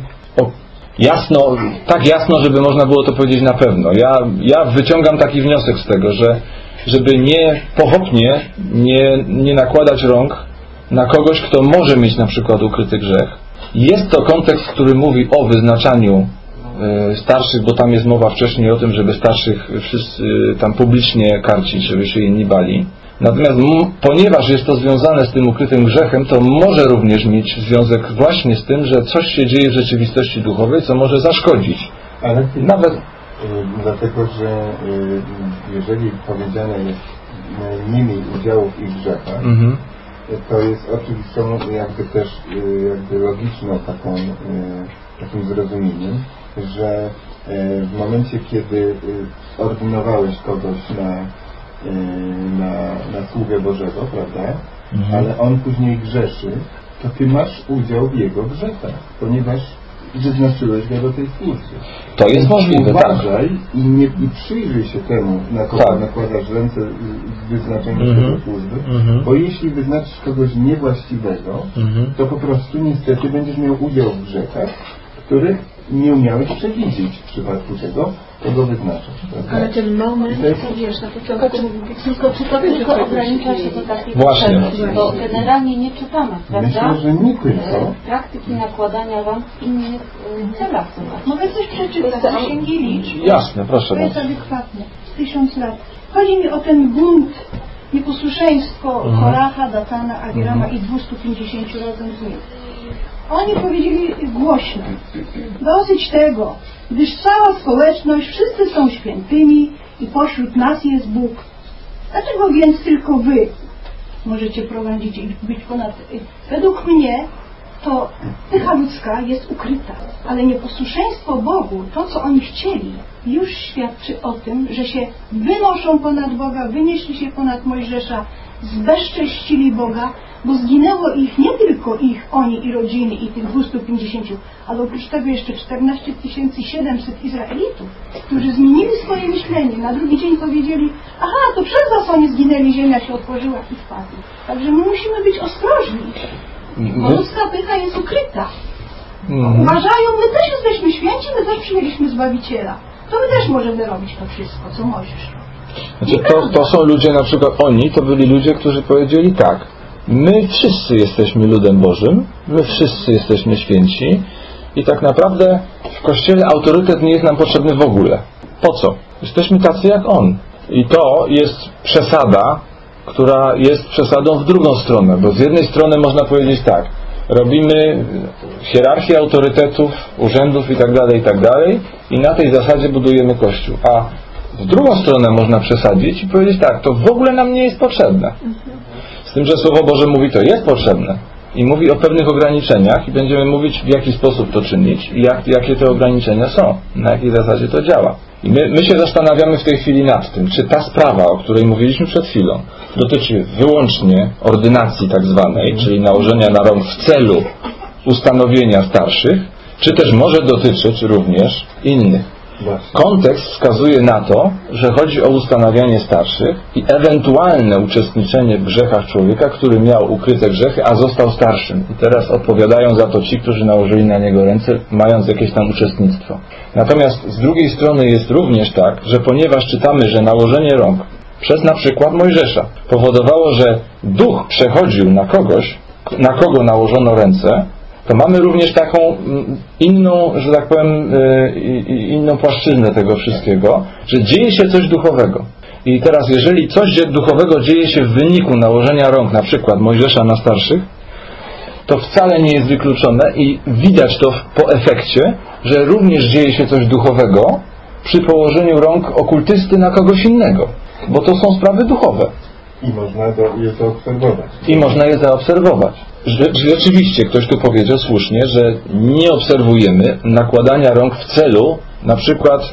tak jasno, żeby można było to powiedzieć na pewno. Ja wyciągam taki wniosek z tego, że żeby nie pochopnie nie nakładać rąk na kogoś, kto może mieć na przykład ukryty grzech. Jest to kontekst, który mówi o wyznaczaniu starszych, bo tam jest mowa wcześniej o tym, żeby starszych wszyscy tam publicznie karcić, żeby się inni bali. Natomiast ponieważ jest to związane z tym ukrytym grzechem, to może również mieć związek właśnie z tym, że coś się dzieje w rzeczywistości duchowej, co może zaszkodzić. Ale nawet dlatego, że jeżeli powiedziane jest nie miej udziału w ich grzechach, to jest oczywistą jakby też logiczną takim zrozumieniem, że w momencie, kiedy ordynowałeś kogoś na sługę Bożego, prawda? Ale on później grzeszy, to ty masz udział w jego grzechach, ponieważ wyznaczyłeś go do tej służby. To jest możliwe, uważaj i przyjrzyj się temu, na kogo nakładasz ręce w wyznaczeniu tego służby, bo jeśli wyznaczysz kogoś niewłaściwego, to po prostu niestety będziesz miał udział w grzechach, których nie umiałeś przewidzieć w przypadku tego, kogo wyznaczasz. Ale ten moment, to wiesz, na początku tylko czy to tylko ogranicza się do takich właśnie, bo generalnie nie czytamy, prawda? Myślę, że nie tylko. Praktyki nakładania rąk w innych celach. Mogę coś przeczytać? Księgi Liczb. Jasne, proszę To jest bardzo. adekwatne. 1000 lat. Chodzi mi o ten bunt, nieposłuszeństwo Koracha, Datana, Abirama i 250 razem z nim. Oni powiedzieli głośno: dosyć tego, gdyż cała społeczność, wszyscy są świętymi i pośród nas jest Bóg. Dlaczego więc tylko wy możecie prowadzić i być ponad... Według mnie to pycha ludzka jest ukryta, ale nieposłuszeństwo Bogu, to co oni chcieli, już świadczy o tym, że się wynoszą ponad Boga, wynieśli się ponad Mojżesza, zbezcześcili Boga, bo zginęło ich, nie tylko ich, oni i rodziny i tych 250, ale oprócz tego jeszcze 14 700 Izraelitów, którzy zmienili swoje myślenie. Na drugi dzień powiedzieli: aha, to przez was oni zginęli, ziemia się otworzyła i wpadli. Także my musimy być ostrożni, bo ludzka pycha jest ukryta. Uważają, my też jesteśmy święci, my też przyjęliśmy Zbawiciela. To my też możemy robić to wszystko, co Mojżesz robi. Znaczy, to są ludzie, na przykład oni, to byli ludzie, którzy powiedzieli tak: my wszyscy jesteśmy ludem Bożym, my wszyscy jesteśmy święci i tak naprawdę w Kościele autorytet nie jest nam potrzebny w ogóle. Po co? Jesteśmy tacy jak On. I to jest przesada, która jest przesadą w drugą stronę, bo z jednej strony można powiedzieć tak: robimy hierarchię autorytetów, urzędów itd. I na tej zasadzie budujemy Kościół. A w drugą stronę można przesadzić i powiedzieć tak: to w ogóle nam nie jest potrzebne. Z tym, że Słowo Boże mówi, to jest potrzebne i mówi o pewnych ograniczeniach i będziemy mówić, w jaki sposób to czynić i jakie te ograniczenia są, na jakiej zasadzie to działa. I my się zastanawiamy w tej chwili nad tym, czy ta sprawa, o której mówiliśmy przed chwilą, dotyczy wyłącznie ordynacji tak zwanej, czyli nałożenia na rąk w celu ustanowienia starszych, czy też może dotyczyć również innych. Kontekst wskazuje na to, że chodzi o ustanawianie starszych i ewentualne uczestniczenie w grzechach człowieka, który miał ukryte grzechy, a został starszym. I teraz odpowiadają za to ci, którzy nałożyli na niego ręce, mając jakieś tam uczestnictwo. Natomiast z drugiej strony jest również tak, że ponieważ czytamy, że nałożenie rąk przez na przykład Mojżesza powodowało, że duch przechodził na kogoś, na kogo nałożono ręce, to mamy również taką inną, że tak powiem, inną płaszczyznę tego wszystkiego, że dzieje się coś duchowego. I teraz, jeżeli coś duchowego dzieje się w wyniku nałożenia rąk, na przykład Mojżesza na starszych, to wcale nie jest wykluczone i widać to po efekcie, że również dzieje się coś duchowego przy położeniu rąk okultysty na kogoś innego, bo to są sprawy duchowe. I można je zaobserwować. I można je zaobserwować. Rzeczywiście, ktoś tu powiedział słusznie, że nie obserwujemy nakładania rąk w celu na przykład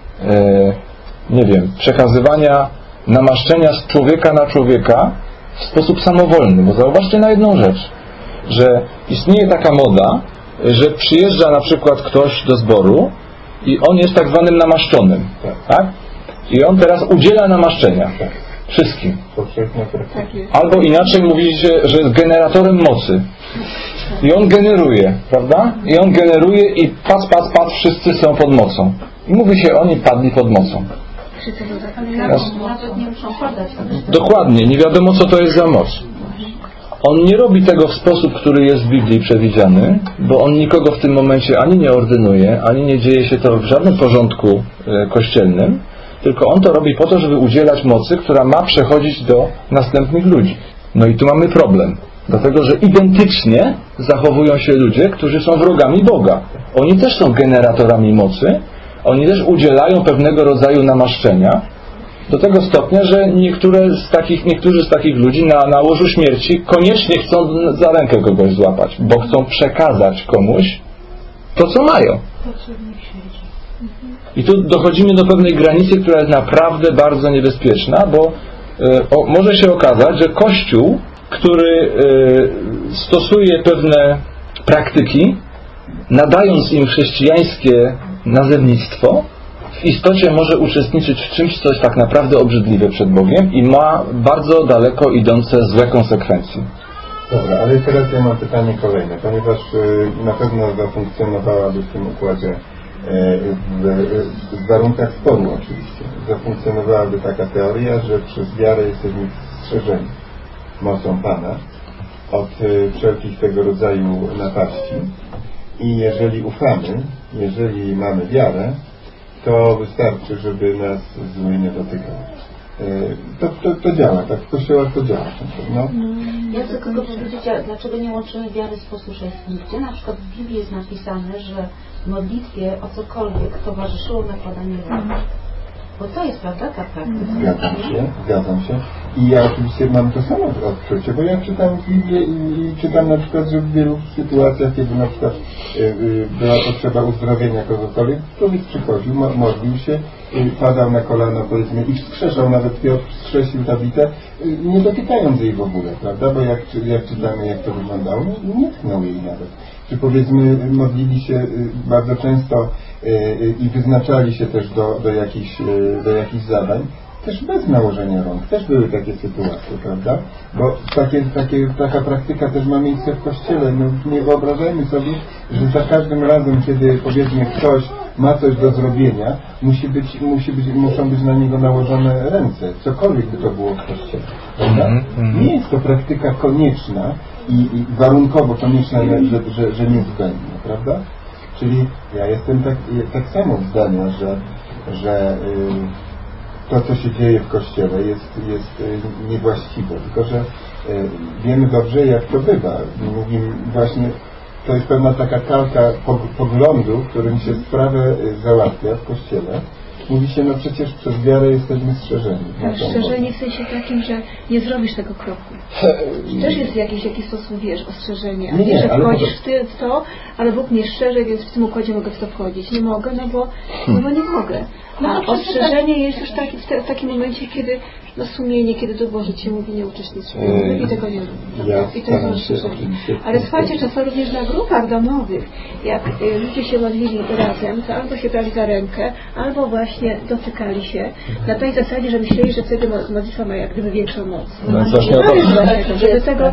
nie wiem, przekazywania namaszczenia z człowieka na człowieka w sposób samowolny. Bo zauważcie na jedną rzecz, że istnieje taka moda, że przyjeżdża na przykład ktoś do zboru i on jest tak zwanym namaszczonym. Tak? I on teraz udziela namaszczenia. Wszystkim. Albo inaczej mówi się, że jest generatorem mocy. I on generuje, prawda? I on generuje i pac, wszyscy są pod mocą. I mówi się, oni padli pod mocą. Nawet nie muszą padać. Dokładnie, nie wiadomo co to jest za moc. On nie robi tego w sposób, który jest w Biblii przewidziany, bo on nikogo w tym momencie ani nie ordynuje, ani nie dzieje się to w żadnym porządku kościelnym. tylko on to robi po to, żeby udzielać mocy, która ma przechodzić do następnych ludzi. No i tu mamy problem, dlatego że identycznie zachowują się ludzie, którzy są wrogami Boga. Oni też są generatorami mocy, oni też udzielają pewnego rodzaju namaszczenia, do tego stopnia, że niektórzy z takich ludzi na łożu śmierci koniecznie chcą za rękę kogoś złapać, bo chcą przekazać komuś to, co mają. I tu dochodzimy do pewnej granicy, która jest naprawdę bardzo niebezpieczna, bo może się okazać, że Kościół, który stosuje pewne praktyki, nadając im chrześcijańskie nazewnictwo, w istocie może uczestniczyć w czymś, co jest tak naprawdę obrzydliwe przed Bogiem i ma bardzo daleko idące złe konsekwencje. Dobra, ale teraz ja mam pytanie kolejne, ponieważ na pewno zafunkcjonowałaby w tym układzie w warunkach sporu oczywiście, zafunkcjonowałaby taka teoria, że przez wiarę jesteśmy strzeżeni mocą Pana od wszelkich tego rodzaju napaści i jeżeli ufamy, jeżeli mamy wiarę, to wystarczy, żeby nas zły nie dotykał. To działa, tak w kościołach to działa. No. Ja chcę tylko powiedzieć, dlaczego nie łączymy wiary z posłuszeństwem. Gdzie na przykład w Biblii jest napisane, że w modlitwie o cokolwiek towarzyszyło nakładanie rąk. Bo to jest, prawda, ta praktyka. Zgadzam się. I ja oczywiście mam to samo odczucie, bo ja czytam Biblię i czytam na przykład, że w wielu sytuacjach, kiedy na przykład była potrzeba uzdrowienia kogokolwiek, człowiek przychodził, modlił się, padał na kolana, powiedzmy, i wskrzeszał, nawet Piotr wskrzesił Tabitę, nie dotykając jej w ogóle, prawda? Bo jak czytamy, jak to wyglądało, nie tknął jej nawet. Czy powiedzmy, modlili się bardzo często i wyznaczali się też do jakichś zadań, też bez nałożenia rąk. Też były takie sytuacje, prawda? Bo taka praktyka też ma miejsce w Kościele. No, nie wyobrażajmy sobie, że za każdym razem, kiedy powiedzmy ktoś ma coś do zrobienia, muszą być na niego nałożone ręce. Cokolwiek by to było w Kościele. Prawda? Nie jest to praktyka konieczna i warunkowo konieczna, że niezbędna, prawda? Czyli ja jestem tak samo zdania, że to, co się dzieje w Kościele jest niewłaściwe, tylko że wiemy dobrze, jak to bywa. Mówimy właśnie, to jest pewna taka kalka poglądu, którym się sprawę załatwia w Kościele. Mówi się, no przecież przez wiarę jesteśmy strzeżeni. Tak, strzeżeni w sensie takim, że nie zrobisz tego kroku. Też jest jakiś sposób, wiesz, ostrzeżenie. A nie, że wchodzisz w to, ale Bóg mnie strzeże, więc w tym układzie mogę w to wchodzić. Nie mogę, no bo nie mogę. A ostrzeżenie jest już w takim momencie, kiedy sumienie, kiedy to Boże Cię mówi, nie uczestniczyć i tego nie robię. I to jest ostrzeżenie. Ale słuchajcie, czasem również na grupach domowych, jak ludzie się modlili razem, to albo się brali za rękę, albo właśnie dotykali się na tej zasadzie, że myśleli, że wtedy modlitwa ma jak gdyby większą moc. No właśnie o to. Żeby tego,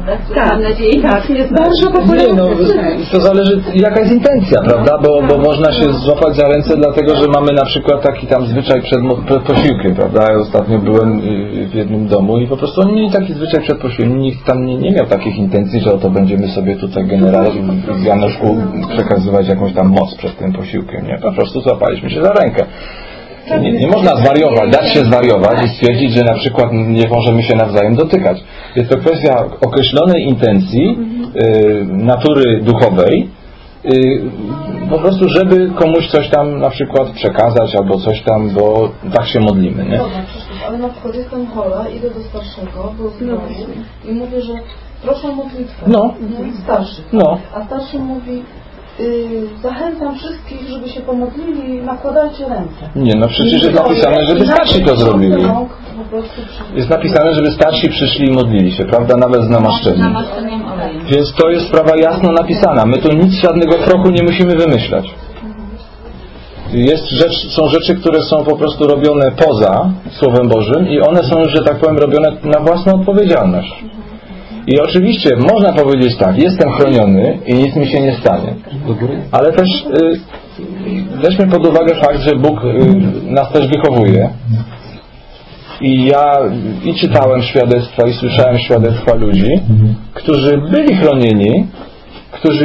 jest bardzo popularne. To zależy, jaka jest intencja, prawda? Bo można się złapać za ręce, dlatego że mamy na przykład taki tam zwyczaj przed posiłkiem, prawda? Ja ostatnio byłem w jednym domu i po prostu oni mieli taki zwyczaj przed posiłkiem. Nikt tam nie miał takich intencji, że oto będziemy sobie tutaj generalnie w Januszku przekazywać jakąś tam moc przed tym posiłkiem. Nie? Po prostu złapaliśmy się za rękę. Nie można zwariować, dać się zwariować i stwierdzić, że na przykład nie możemy się nawzajem dotykać. Jest to kwestia określonej intencji natury duchowej, po prostu, żeby komuś coś tam na przykład przekazać albo coś tam, bo tak się modlimy, nie? Dobra, ale na przykład jestem chora, idę do starszego, do zdrowiu i mówię, że proszę o modlitwę. Starszy. A starszy mówi, zachęcam wszystkich, żeby się pomodlili, nakładajcie ręce. Nie, no przecież jest napisane, żeby starsi to zrobili. Jest napisane, żeby starsi przyszli i modlili się, prawda? Nawet z namaszczeniem. Więc to jest sprawa jasno napisana. My tu nic, żadnego prochu nie musimy wymyślać. Są rzeczy, które są po prostu robione poza Słowem Bożym i one są, że tak powiem, robione na własną odpowiedzialność. I oczywiście można powiedzieć tak, jestem chroniony i nic mi się nie stanie. Ale też weźmy pod uwagę fakt, że Bóg nas też wychowuje. I ja czytałem świadectwa i słyszałem świadectwa ludzi, którzy byli chronieni, którzy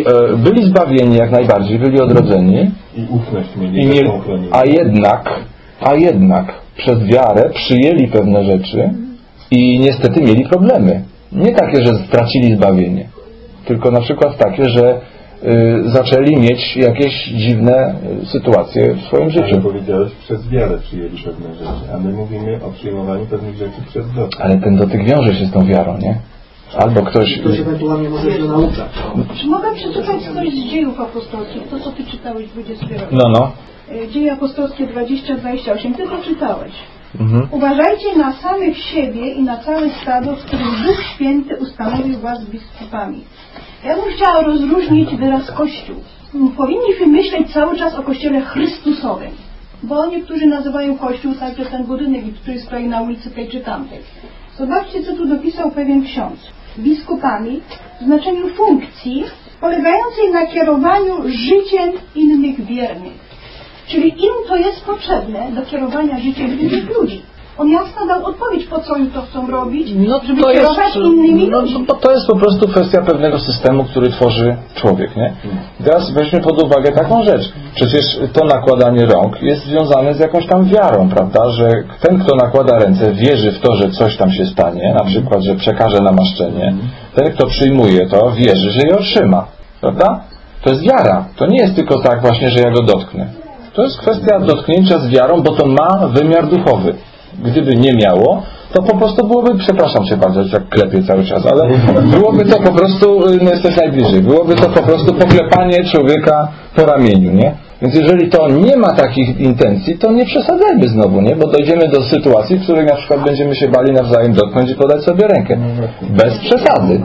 byli zbawieni jak najbardziej, byli odrodzeni, i ufność mieli, a jednak a jednak przez wiarę przyjęli pewne rzeczy i niestety mieli problemy. Nie takie, że stracili zbawienie, tylko na przykład takie, że zaczęli mieć jakieś dziwne sytuacje w swoim życiu. Ale powiedziałeś, przez wiarę przyjęli pewne rzeczy, a my mówimy o przyjmowaniu pewnych rzeczy przez dotyk. Ale ten dotyk wiąże się z tą wiarą, nie? Albo ktoś... Ktoś ewentualnie może się nauczać. Czy mogę przeczytać coś z Dziejów Apostolskich, to co ty czytałeś 20 rok? No. Dzieje Apostolskie 20-28, ty to czytałeś. Uważajcie na samych siebie i na całe stado, w którym Duch Święty ustanowił was biskupami. Ja bym chciała rozróżnić wyraz Kościół. Powinniśmy myśleć cały czas o Kościele Chrystusowym, bo niektórzy nazywają Kościół także ten budynek, który stoi na ulicy tej czy tamtej. Zobaczcie, co tu dopisał pewien ksiądz. Biskupami w znaczeniu funkcji polegającej na kierowaniu życiem innych wiernych. Czyli im to jest potrzebne do kierowania życiem innych ludzi. On jasno dał odpowiedź, po co oni to chcą robić, żeby kierować innymi ludźmi. Bo to jest po prostu kwestia pewnego systemu, który tworzy człowiek, nie? Teraz weźmy pod uwagę taką rzecz. Przecież to nakładanie rąk jest związane z jakąś tam wiarą, prawda? Że ten, kto nakłada ręce, wierzy w to, że coś tam się stanie, na przykład, że przekaże namaszczenie. Ten, kto przyjmuje to, wierzy, że je otrzyma, prawda? To jest wiara. To nie jest tylko tak właśnie, że ja go dotknę. To jest kwestia dotknięcia z wiarą, bo to ma wymiar duchowy. Gdyby nie miało, to po prostu byłoby, przepraszam Cię bardzo, że tak klepię cały czas, ale byłoby to po prostu, no jesteś najbliżej, byłoby to po prostu poklepanie człowieka po ramieniu, nie? Więc jeżeli to nie ma takich intencji, to nie przesadzajmy znowu, nie? Bo dojdziemy do sytuacji, w której na przykład będziemy się bali nawzajem dotknąć i podać sobie rękę. Bez przesady.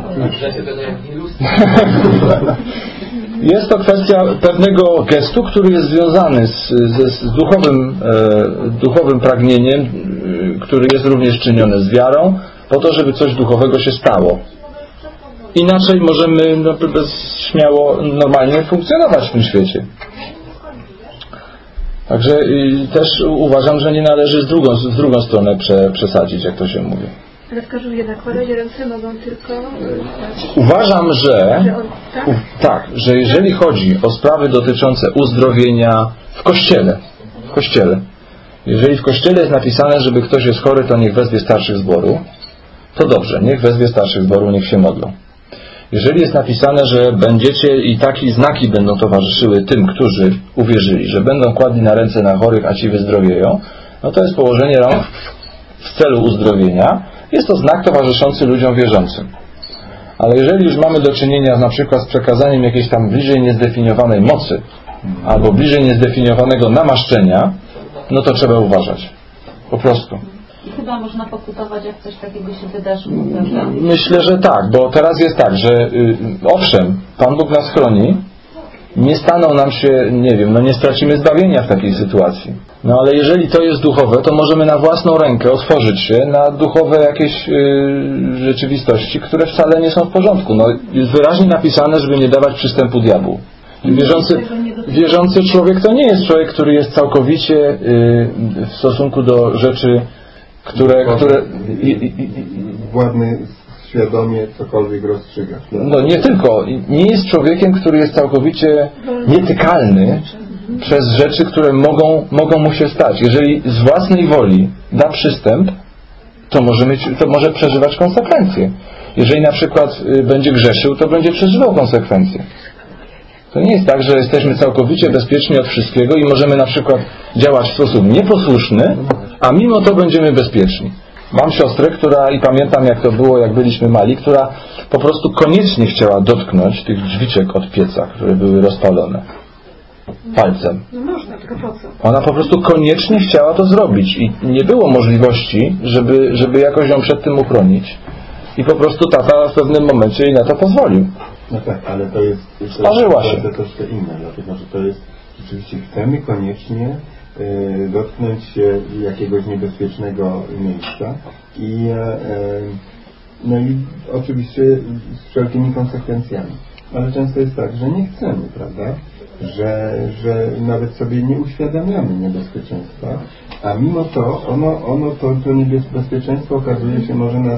Jest to kwestia pewnego gestu, który jest związany z duchowym pragnieniem, który jest również czyniony z wiarą, po to, żeby coś duchowego się stało. Inaczej możemy śmiało, normalnie funkcjonować w tym świecie. Także też uważam, że nie należy z drugą stronę przesadzić, jak to się mówi. Ale w każdym razie nakładać ręce mogą tylko... Uważam, że jeżeli chodzi o sprawy dotyczące uzdrowienia w Kościele, jeżeli w Kościele jest napisane, żeby ktoś jest chory, to niech wezwie starszych zboru, to dobrze, niech wezwie starszych zboru, niech się modlą. Jeżeli jest napisane, że będziecie i takie znaki będą towarzyszyły tym, którzy uwierzyli, że będą kładli na ręce na chorych, a ci wyzdrowieją, no to jest położenie rąk w celu uzdrowienia. Jest to znak towarzyszący ludziom wierzącym. Ale jeżeli już mamy do czynienia na przykład z przekazaniem jakiejś tam bliżej niezdefiniowanej mocy albo bliżej niezdefiniowanego namaszczenia, no to trzeba uważać. Po prostu. I chyba można pokutować, jak coś takiego się wydarzyło, prawda? Myślę, że tak, bo teraz jest tak, że owszem, Pan Bóg nas chroni, nie staną nam się, nie wiem, nie stracimy zbawienia w takiej sytuacji. No ale jeżeli to jest duchowe, to możemy na własną rękę otworzyć się na duchowe jakieś rzeczywistości, które wcale nie są w porządku. No, jest wyraźnie napisane, żeby nie dawać przystępu diabłu. Wierzący człowiek to nie jest człowiek, który jest całkowicie w stosunku do rzeczy, które władny świadomie cokolwiek rozstrzyga. No nie tylko. Nie jest człowiekiem, który jest całkowicie nietykalny przez rzeczy, które mogą mu się stać. Jeżeli z własnej woli da przystęp, to może przeżywać konsekwencje. Jeżeli na przykład będzie grzeszył, to będzie przeżywał konsekwencje. To nie jest tak, że jesteśmy całkowicie bezpieczni od wszystkiego i możemy na przykład działać w sposób nieposłuszny, a mimo to będziemy bezpieczni. Mam siostrę, i pamiętam jak to było, jak byliśmy mali, która po prostu koniecznie chciała dotknąć tych drzwiczek od pieca, które były rozpalone palcem. No można, tylko po co? Ona po prostu koniecznie chciała to zrobić i nie było możliwości, żeby jakoś ją przed tym uchronić. I po prostu tata w pewnym momencie jej na to pozwolił. No tak, ale to jest troszkę inne, dlatego że to jest rzeczywiście chcemy koniecznie dotknąć się jakiegoś niebezpiecznego miejsca i no i oczywiście z wszelkimi konsekwencjami. Ale często jest tak, że nie chcemy, prawda? Że nawet sobie nie uświadamiamy niebezpieczeństwa, a mimo to to niebezpieczeństwo okazuje się może nas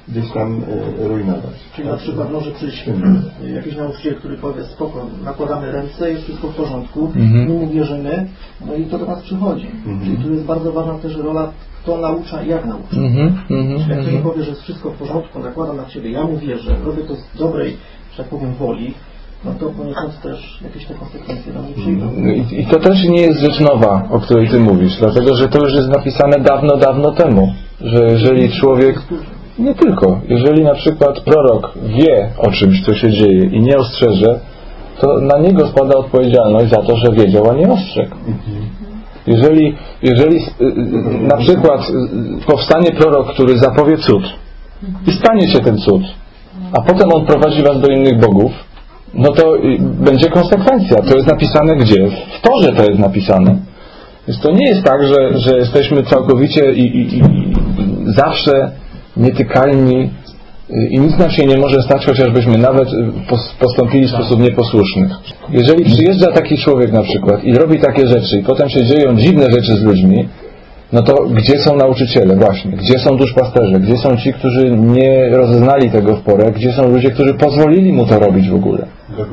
gdzieś tam rujnować. Czyli na przykład może przyjść jakiś nauczyciel, który powie spoko, nakładamy ręce, jest wszystko w porządku, my mu wierzymy, no i to do nas przychodzi. Czyli tu jest bardzo ważna też rola, kto naucza i jak naucza. Jak ktoś powie, że jest wszystko w porządku, nakładam na Ciebie, ja mu wierzę, robię to z dobrej, że tak powiem, woli, no to poniekąd też jakieś te konsekwencje do mnie przyjdą. I to też nie jest rzecz nowa, o której Ty mówisz, dlatego że to już jest napisane dawno, dawno temu, że jeżeli człowiek, nie tylko, jeżeli na przykład prorok wie o czymś, co się dzieje i nie ostrzeże, to na niego spada odpowiedzialność za to, że wiedział, a nie ostrzegł. Jeżeli na przykład powstanie prorok, który zapowie cud i stanie się ten cud, a potem on prowadzi was do innych bogów, no to będzie konsekwencja. To jest napisane gdzie? W Torze to jest napisane. Więc to nie jest tak, że jesteśmy całkowicie i zawsze nietykalni i nic nam się nie może stać, chociażbyśmy nawet postąpili w sposób nieposłuszny. Jeżeli przyjeżdża taki człowiek na przykład i robi takie rzeczy i potem się dzieją dziwne rzeczy z ludźmi, no to gdzie są nauczyciele właśnie? Gdzie są duszpasterze? Gdzie są ci, którzy nie rozeznali tego w porę? Gdzie są ludzie, którzy pozwolili mu to robić w ogóle?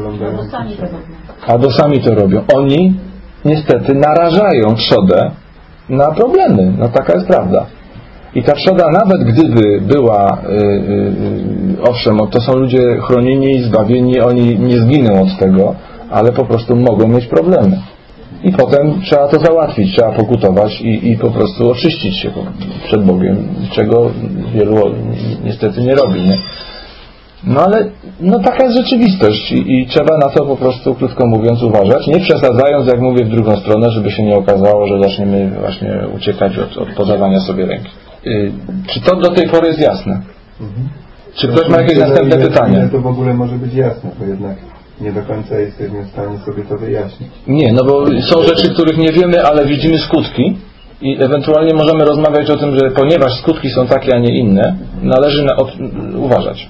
Albo sami to robią. Oni niestety narażają trzodę na problemy. No taka jest prawda. I ta trzoda, nawet gdyby była, owszem, to są ludzie chronieni, zbawieni, oni nie zginą od tego, ale po prostu mogą mieć problemy. I potem trzeba to załatwić, trzeba pokutować i po prostu oczyścić się przed Bogiem, czego wielu niestety nie robi, nie? No ale taka jest rzeczywistość i trzeba na to po prostu, krótko mówiąc, uważać, nie przesadzając, jak mówię, w drugą stronę, żeby się nie okazało, że zaczniemy właśnie uciekać od podawania sobie ręki. Czy to do tej pory jest jasne? Czy ktoś ma jakieś następne pytanie? To w ogóle może być jasne, bo jednak nie do końca jesteśmy w stanie sobie to wyjaśnić. Nie, no bo są rzeczy, których nie wiemy, ale widzimy skutki i ewentualnie możemy rozmawiać o tym, że ponieważ skutki są takie, a nie inne, należy uważać.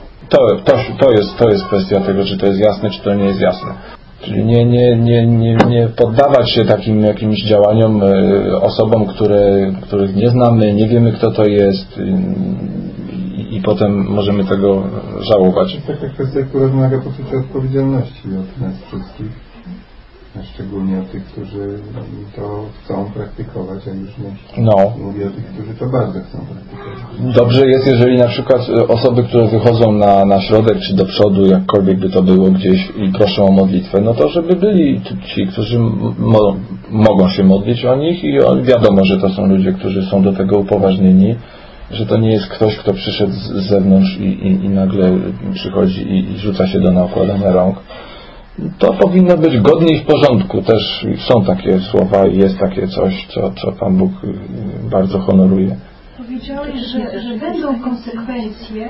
To jest kwestia tego, czy to jest jasne, czy to nie jest jasne. Czyli nie poddawać się takim jakimś działaniom osobom, których nie znamy, nie wiemy, kto to jest i potem możemy tego żałować. To taka kwestia, która wymaga poczucia odpowiedzialności od nas wszystkich, a szczególnie od tych, którzy to chcą praktykować, a już nie mówię o tych, którzy to bardzo chcą praktykować. Dobrze jest, jeżeli na przykład osoby, które wychodzą na środek czy do przodu, jakkolwiek by to było gdzieś i proszą o modlitwę, no to żeby byli ci, którzy mogą się modlić o nich i wiadomo, że to są ludzie, którzy są do tego upoważnieni, że to nie jest ktoś, kto przyszedł z zewnątrz i nagle przychodzi i rzuca się do nakładania rąk. To powinno być godnie i w porządku. Też są takie słowa i jest takie coś, co Pan Bóg bardzo honoruje. Powiedziałeś, że będą konsekwencje,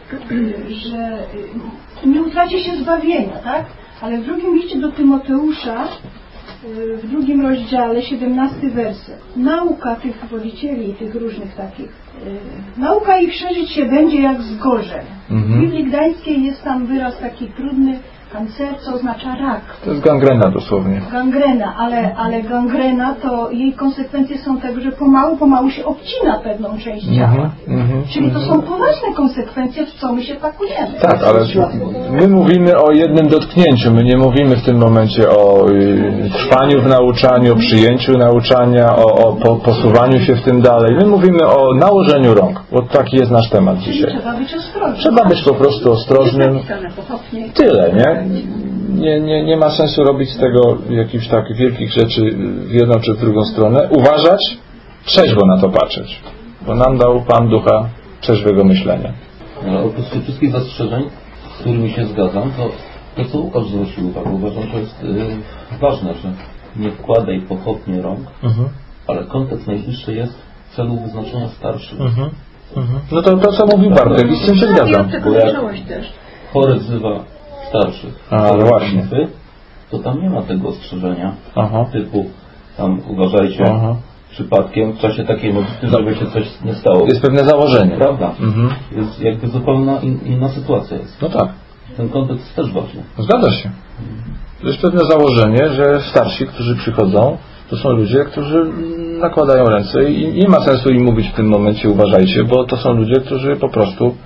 że nie utraci się zbawienia, tak? Ale w drugim liście do Tymoteusza, w 2 rozdziale, 17 werset. Nauka tych wodzicieli, tych różnych takich, nauka ich szerzyć się będzie jak zgorze. W Biblii Gdańskiej jest tam wyraz taki trudny, kancer, co oznacza rak. To jest gangrena dosłownie. Gangrena, ale gangrena to jej konsekwencje są tego, że pomału się obcina pewną część ciała. Czyli to są poważne konsekwencje, w co my się pakujemy. Tak, ale my mówimy o jednym dotknięciu. My nie mówimy w tym momencie o trwaniu w nauczaniu, o przyjęciu nauczania, o posuwaniu się w tym dalej. My mówimy o nałożeniu rąk, bo taki jest nasz temat dzisiaj. Trzeba być ostrożnym. Trzeba być po prostu ostrożnym. Tyle, nie? Nie ma sensu robić z tego jakichś tak wielkich rzeczy w jedną czy w drugą stronę. Uważać, trzeźwo na to patrzeć. Bo nam dał Pan ducha trzeźwego myślenia. No, oprócz tych wszystkich zastrzeżeń, z którymi się zgadzam, to co Łukasz zwrócił uwagę, uważam, że jest ważne, że nie wkładaj pochopnie rąk, ale kontekst najbliższy jest w celu wyznaczenia starszych. No to co mówił Bartek, i z tym się zgadzam. Bo jak chory wzywa starszych, no właśnie, to tam nie ma tego ostrzeżenia typu tam uważajcie przypadkiem w czasie takiej modlitwy, żeby się coś nie stało. Jest pewne założenie. Prawda? Jest jakby zupełnie inna sytuacja jest. No tak. Ten kontekst jest też ważny. Zgadza się. To jest pewne założenie, że starsi, którzy przychodzą, to są ludzie, którzy nakładają ręce i nie ma sensu im mówić w tym momencie uważajcie, bo to są ludzie, którzy po prostu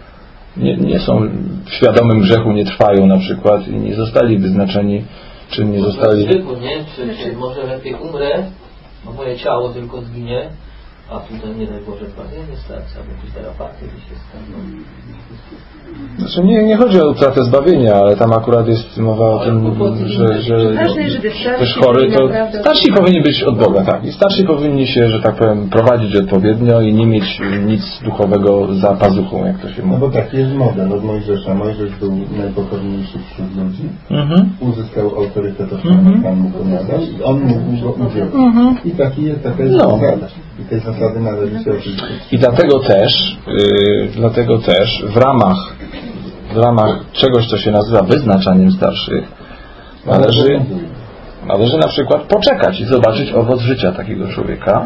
nie są w świadomym grzechu, nie trwają na przykład i nie zostali wyznaczeni, czy nie zostali... Nie? Czy może lepiej umrę, a moje ciało tylko zginie, a tutaj nie daj Boże zbawienie serca, albo jakieś terapaty gdzieś jest tam. Znaczy nie chodzi o utratę zbawienia, ale tam akurat jest mowa o tym, że też chory, to starsi powinni być od Boga, tak. I starsi powinni się, że tak powiem, prowadzić odpowiednio i nie mieć nic duchowego za pazuchą, jak to się mówi. No bo taki jest model od Mojżesza. Mojżesz był najpokorniejszy wśród ludzi. Uzyskał autorytet od Pana, Pan mu pomawiał i on mógł go udzielić. I taka jest zasada. I tej zasady należy się oczywiście. I dlatego też w ramach czegoś, co się nazywa wyznaczaniem starszych, należy na przykład poczekać i zobaczyć owoc życia takiego człowieka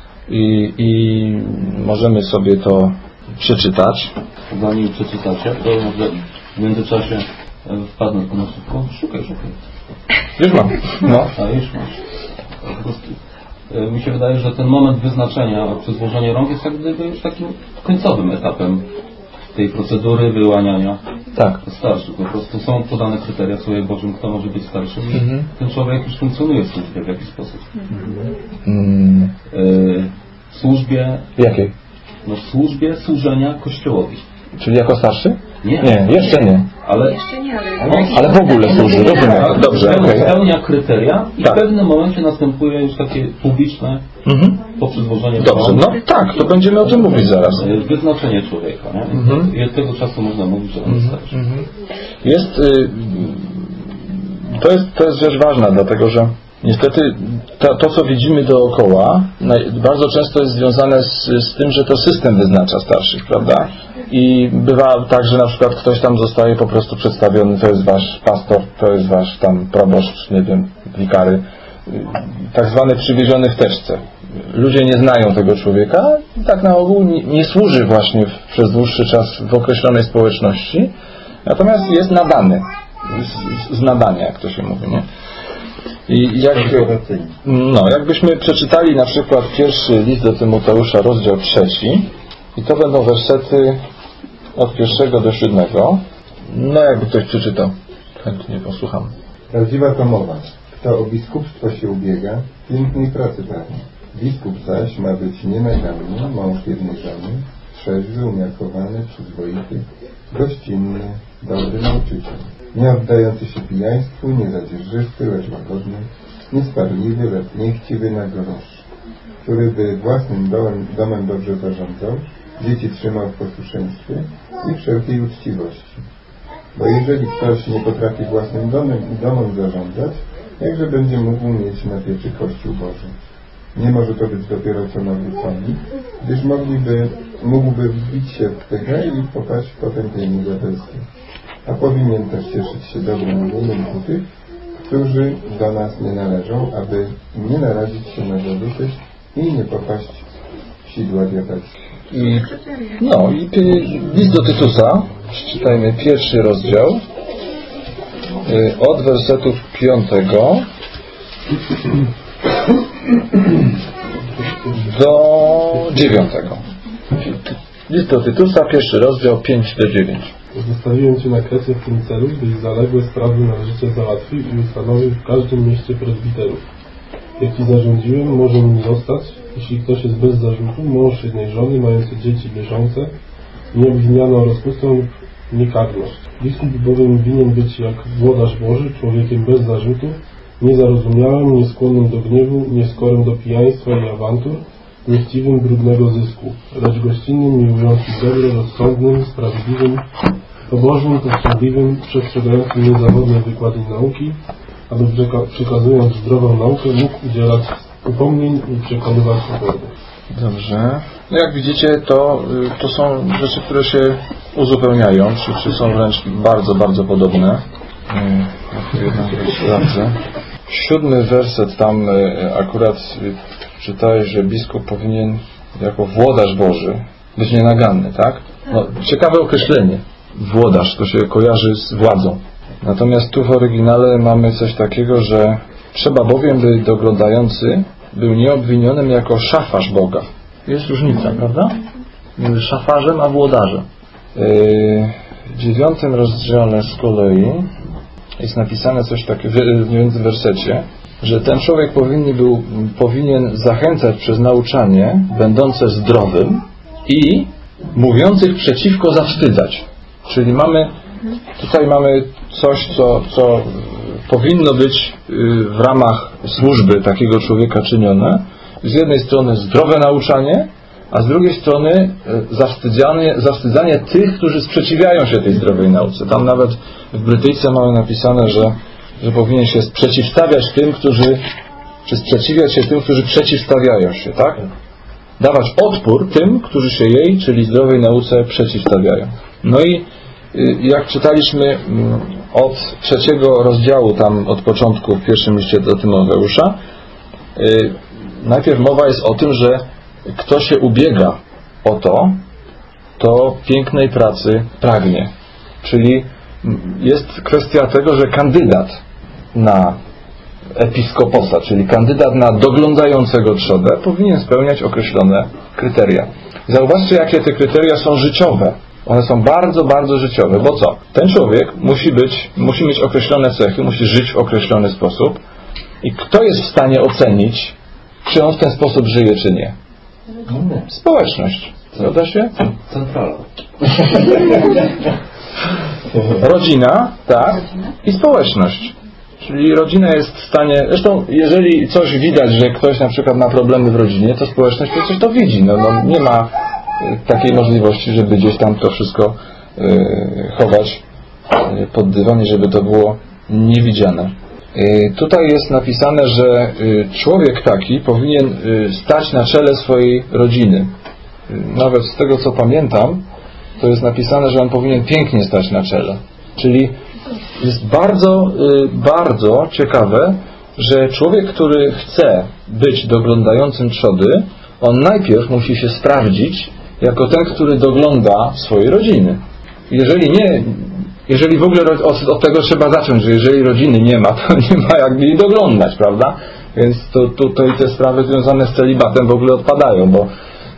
i możemy sobie to przeczytać. Zanim przeczytacie, to może w międzyczasie wpadnę na szybko. Szukaj. Już mam. No. A już masz. Po prostu. Mi się wydaje, że ten moment wyznaczenia przez złożenie rąk jest jak gdyby już takim końcowym etapem tej procedury wyłaniania starszych. Po prostu są podane kryteria w Słowie Bożym, kto może być starszym. Ten człowiek już funkcjonuje w służbie w jakiś sposób. W służbie... Jakiej? No w służbie służenia Kościołowi. Czyli jako starszy? Nie, jeszcze nie. Ale w ogóle służy, rozumiem. Dobrze, spełnia kryteria i w pewnym momencie następuje już takie publiczne poprzez złożenie. Dobrze, tak, to będziemy o tym mówić zaraz. Wyznaczenie człowieka, nie? I od tego czasu można mówić, że on jest starszy. To jest rzecz ważna, dlatego że niestety to co widzimy dookoła, bardzo często jest związane z tym, że to system wyznacza starszych, prawda? I bywa tak, że na przykład ktoś tam zostaje po prostu przedstawiony, to jest wasz pastor, to jest wasz tam proboszcz, nie wiem, wikary, tak zwany przywieziony w teczce. Ludzie nie znają tego człowieka i tak na ogół nie służy właśnie przez dłuższy czas w określonej społeczności, natomiast jest nadany, z nadania, jak to się mówi, nie? I jakbyśmy przeczytali na przykład pierwszy list do Tymoteusza, rozdział 3, i to będą wersety od 1 do 7. No jakby ktoś przeczytał, chętnie posłucham. Prawdziwa to mowa. Kto o biskupstwo się ubiega, pięknej pracy pragnie. Biskup zaś ma być nienaganny, mąż jednej żony, trzeźwy, umiarkowany, przyzwoity, gościnny, dobry nauczyciel, nie oddający się pijaństwu, nie zadzierżywczy, lecz łagodny, niesparliwy, lecz niechciwy na grosz, który by własnym domem dobrze zarządzał, dzieci trzymał w posłuszeństwie i wszelkiej uczciwości. Bo jeżeli ktoś nie potrafi własnym domem zarządzać, jakże będzie mógł mieć na pieczy Kościół Boży? Nie może to być dopiero co nawrócony, gdyż mógłby wbić się w tygę i popaść w potępienie diabelskie. A powinien też cieszyć się dobrym imieniem u tych, którzy do nas nie należą, aby nie narazić się na zarzuty i nie popaść w sidła diabelskie. I list do Tytusa, czytajmy pierwszy rozdział, od wersetów 5 do 9. List do Tytusa, pierwszy rozdział, 5 do 9. Zostawiłem Cię na Krecie w tym celu, byś zaległe sprawy należycie załatwił i ustanowił w każdym mieście prezbiterów. Jak Ci zarządziłem, może nim zostać, jeśli ktoś jest bez zarzutu, mąż jednej żony, mający dzieci bieżące, nieobwiniany o rozpustę lub niekarność. Biskup bowiem winien być jak włodarz Boży, człowiekiem bez zarzutu, niezarozumiałym, nieskłonnym do gniewu, nieskorym do pijaństwa i awantur, niechciwym brudnego zysku, lecz gościnnym, miłującym dobro, rozsądnym, sprawiedliwym, pobożnym, powściągliwym, przestrzegającym niezawodnej wykłady nauki, aby przekazując zdrową naukę mógł udzielać upomnień i przekonywać pokornych. Dobrze. No jak widzicie, to są rzeczy, które się uzupełniają, czy są wręcz bardzo, bardzo podobne. Sprawdzę. 7 werset tam akurat czytałeś, że biskup powinien jako włodarz Boży być nienaganny, tak? No, ciekawe określenie. Włodarz, to się kojarzy z władzą. Natomiast tu w oryginale mamy coś takiego, że trzeba bowiem, by doglądający był nieobwinionym jako szafarz Boga. Jest różnica, prawda? Między szafarzem a włodarzem. W 9 rozdziale z kolei jest napisane coś takiego, w 9 wersecie, że ten człowiek powinien zachęcać przez nauczanie będące zdrowym i mówiących przeciwko zawstydzać. Czyli tutaj mamy coś, co powinno być w ramach służby takiego człowieka czynione. Z jednej strony zdrowe nauczanie, a z drugiej strony zawstydzanie tych, którzy sprzeciwiają się tej zdrowej nauce. Tam nawet w Brytyjce mamy napisane, że powinien się sprzeciwiać się tym, którzy przeciwstawiają się, tak? Dawać odpór tym, którzy się jej, czyli zdrowej nauce, przeciwstawiają. No i jak czytaliśmy od 3 rozdziału, tam od początku w pierwszym liście do Tymoteusza, najpierw mowa jest o tym, że kto się ubiega o to pięknej pracy pragnie. Czyli jest kwestia tego, że kandydat na episkoposa, czyli kandydat na doglądającego trzodę, powinien spełniać określone kryteria. Zauważcie, jakie te kryteria są życiowe. One są bardzo, bardzo życiowe, bo co? Ten człowiek musi mieć określone cechy, musi żyć w określony sposób i kto jest w stanie ocenić, czy on w ten sposób żyje, czy nie? Społeczność. Zgadza się? Centrala. Rodzina, tak, i społeczność. Czyli rodzina jest w stanie... Zresztą, jeżeli coś widać, że ktoś na przykład ma problemy w rodzinie, to społeczność przecież to widzi. No, nie ma takiej możliwości, żeby gdzieś tam to wszystko chować pod dywan, żeby to było niewidziane. Tutaj jest napisane, że człowiek taki powinien stać na czele swojej rodziny. Nawet z tego, co pamiętam, to jest napisane, że on powinien pięknie stać na czele. Czyli jest bardzo, bardzo ciekawe, że człowiek, który chce być doglądającym trzody, on najpierw musi się sprawdzić jako ten, który dogląda swojej rodziny. Jeżeli w ogóle od tego trzeba zacząć, że jeżeli rodziny nie ma, to nie ma jakby jej doglądać, prawda? Więc to i te sprawy związane z celibatem w ogóle odpadają, bo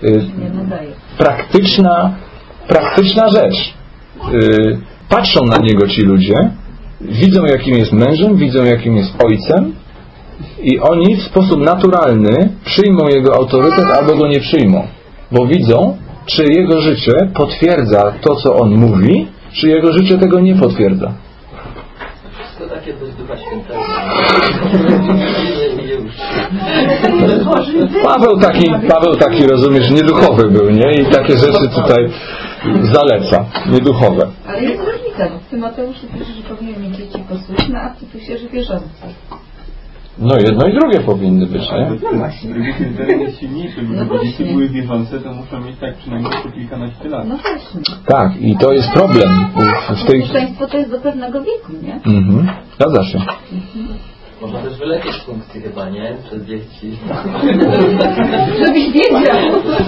praktyczna rzecz. Patrzą na niego ci ludzie, widzą, jakim jest mężem, widzą, jakim jest ojcem i oni w sposób naturalny przyjmą jego autorytet albo go nie przyjmą, bo widzą, czy jego życie potwierdza to, co on mówi, czy jego życie tego nie potwierdza. To takie bez Ducha Świętego. Paweł taki, rozumiesz, nieduchowy był, nie? I takie rzeczy tutaj zaleca, nieduchowe. Ale jest różnica, bo w Tymoteuszu pisze, że powinien mieć dzieci posłuszne, a w Tytusie, że wierzące. No jedno i drugie powinny być, nie? No właśnie. Drugi kryterium jest silniejszy, bo żeby dzieci były wierzące, to muszą mieć tak przynajmniej po kilkanaście lat. No właśnie. Tak, i to jest problem. Posłuszeństwo to jest do pewnego wieku, nie? Zgadza się. Można też wylecieć z funkcji chyba, nie? Przez dzieci. Żebyś wiedział.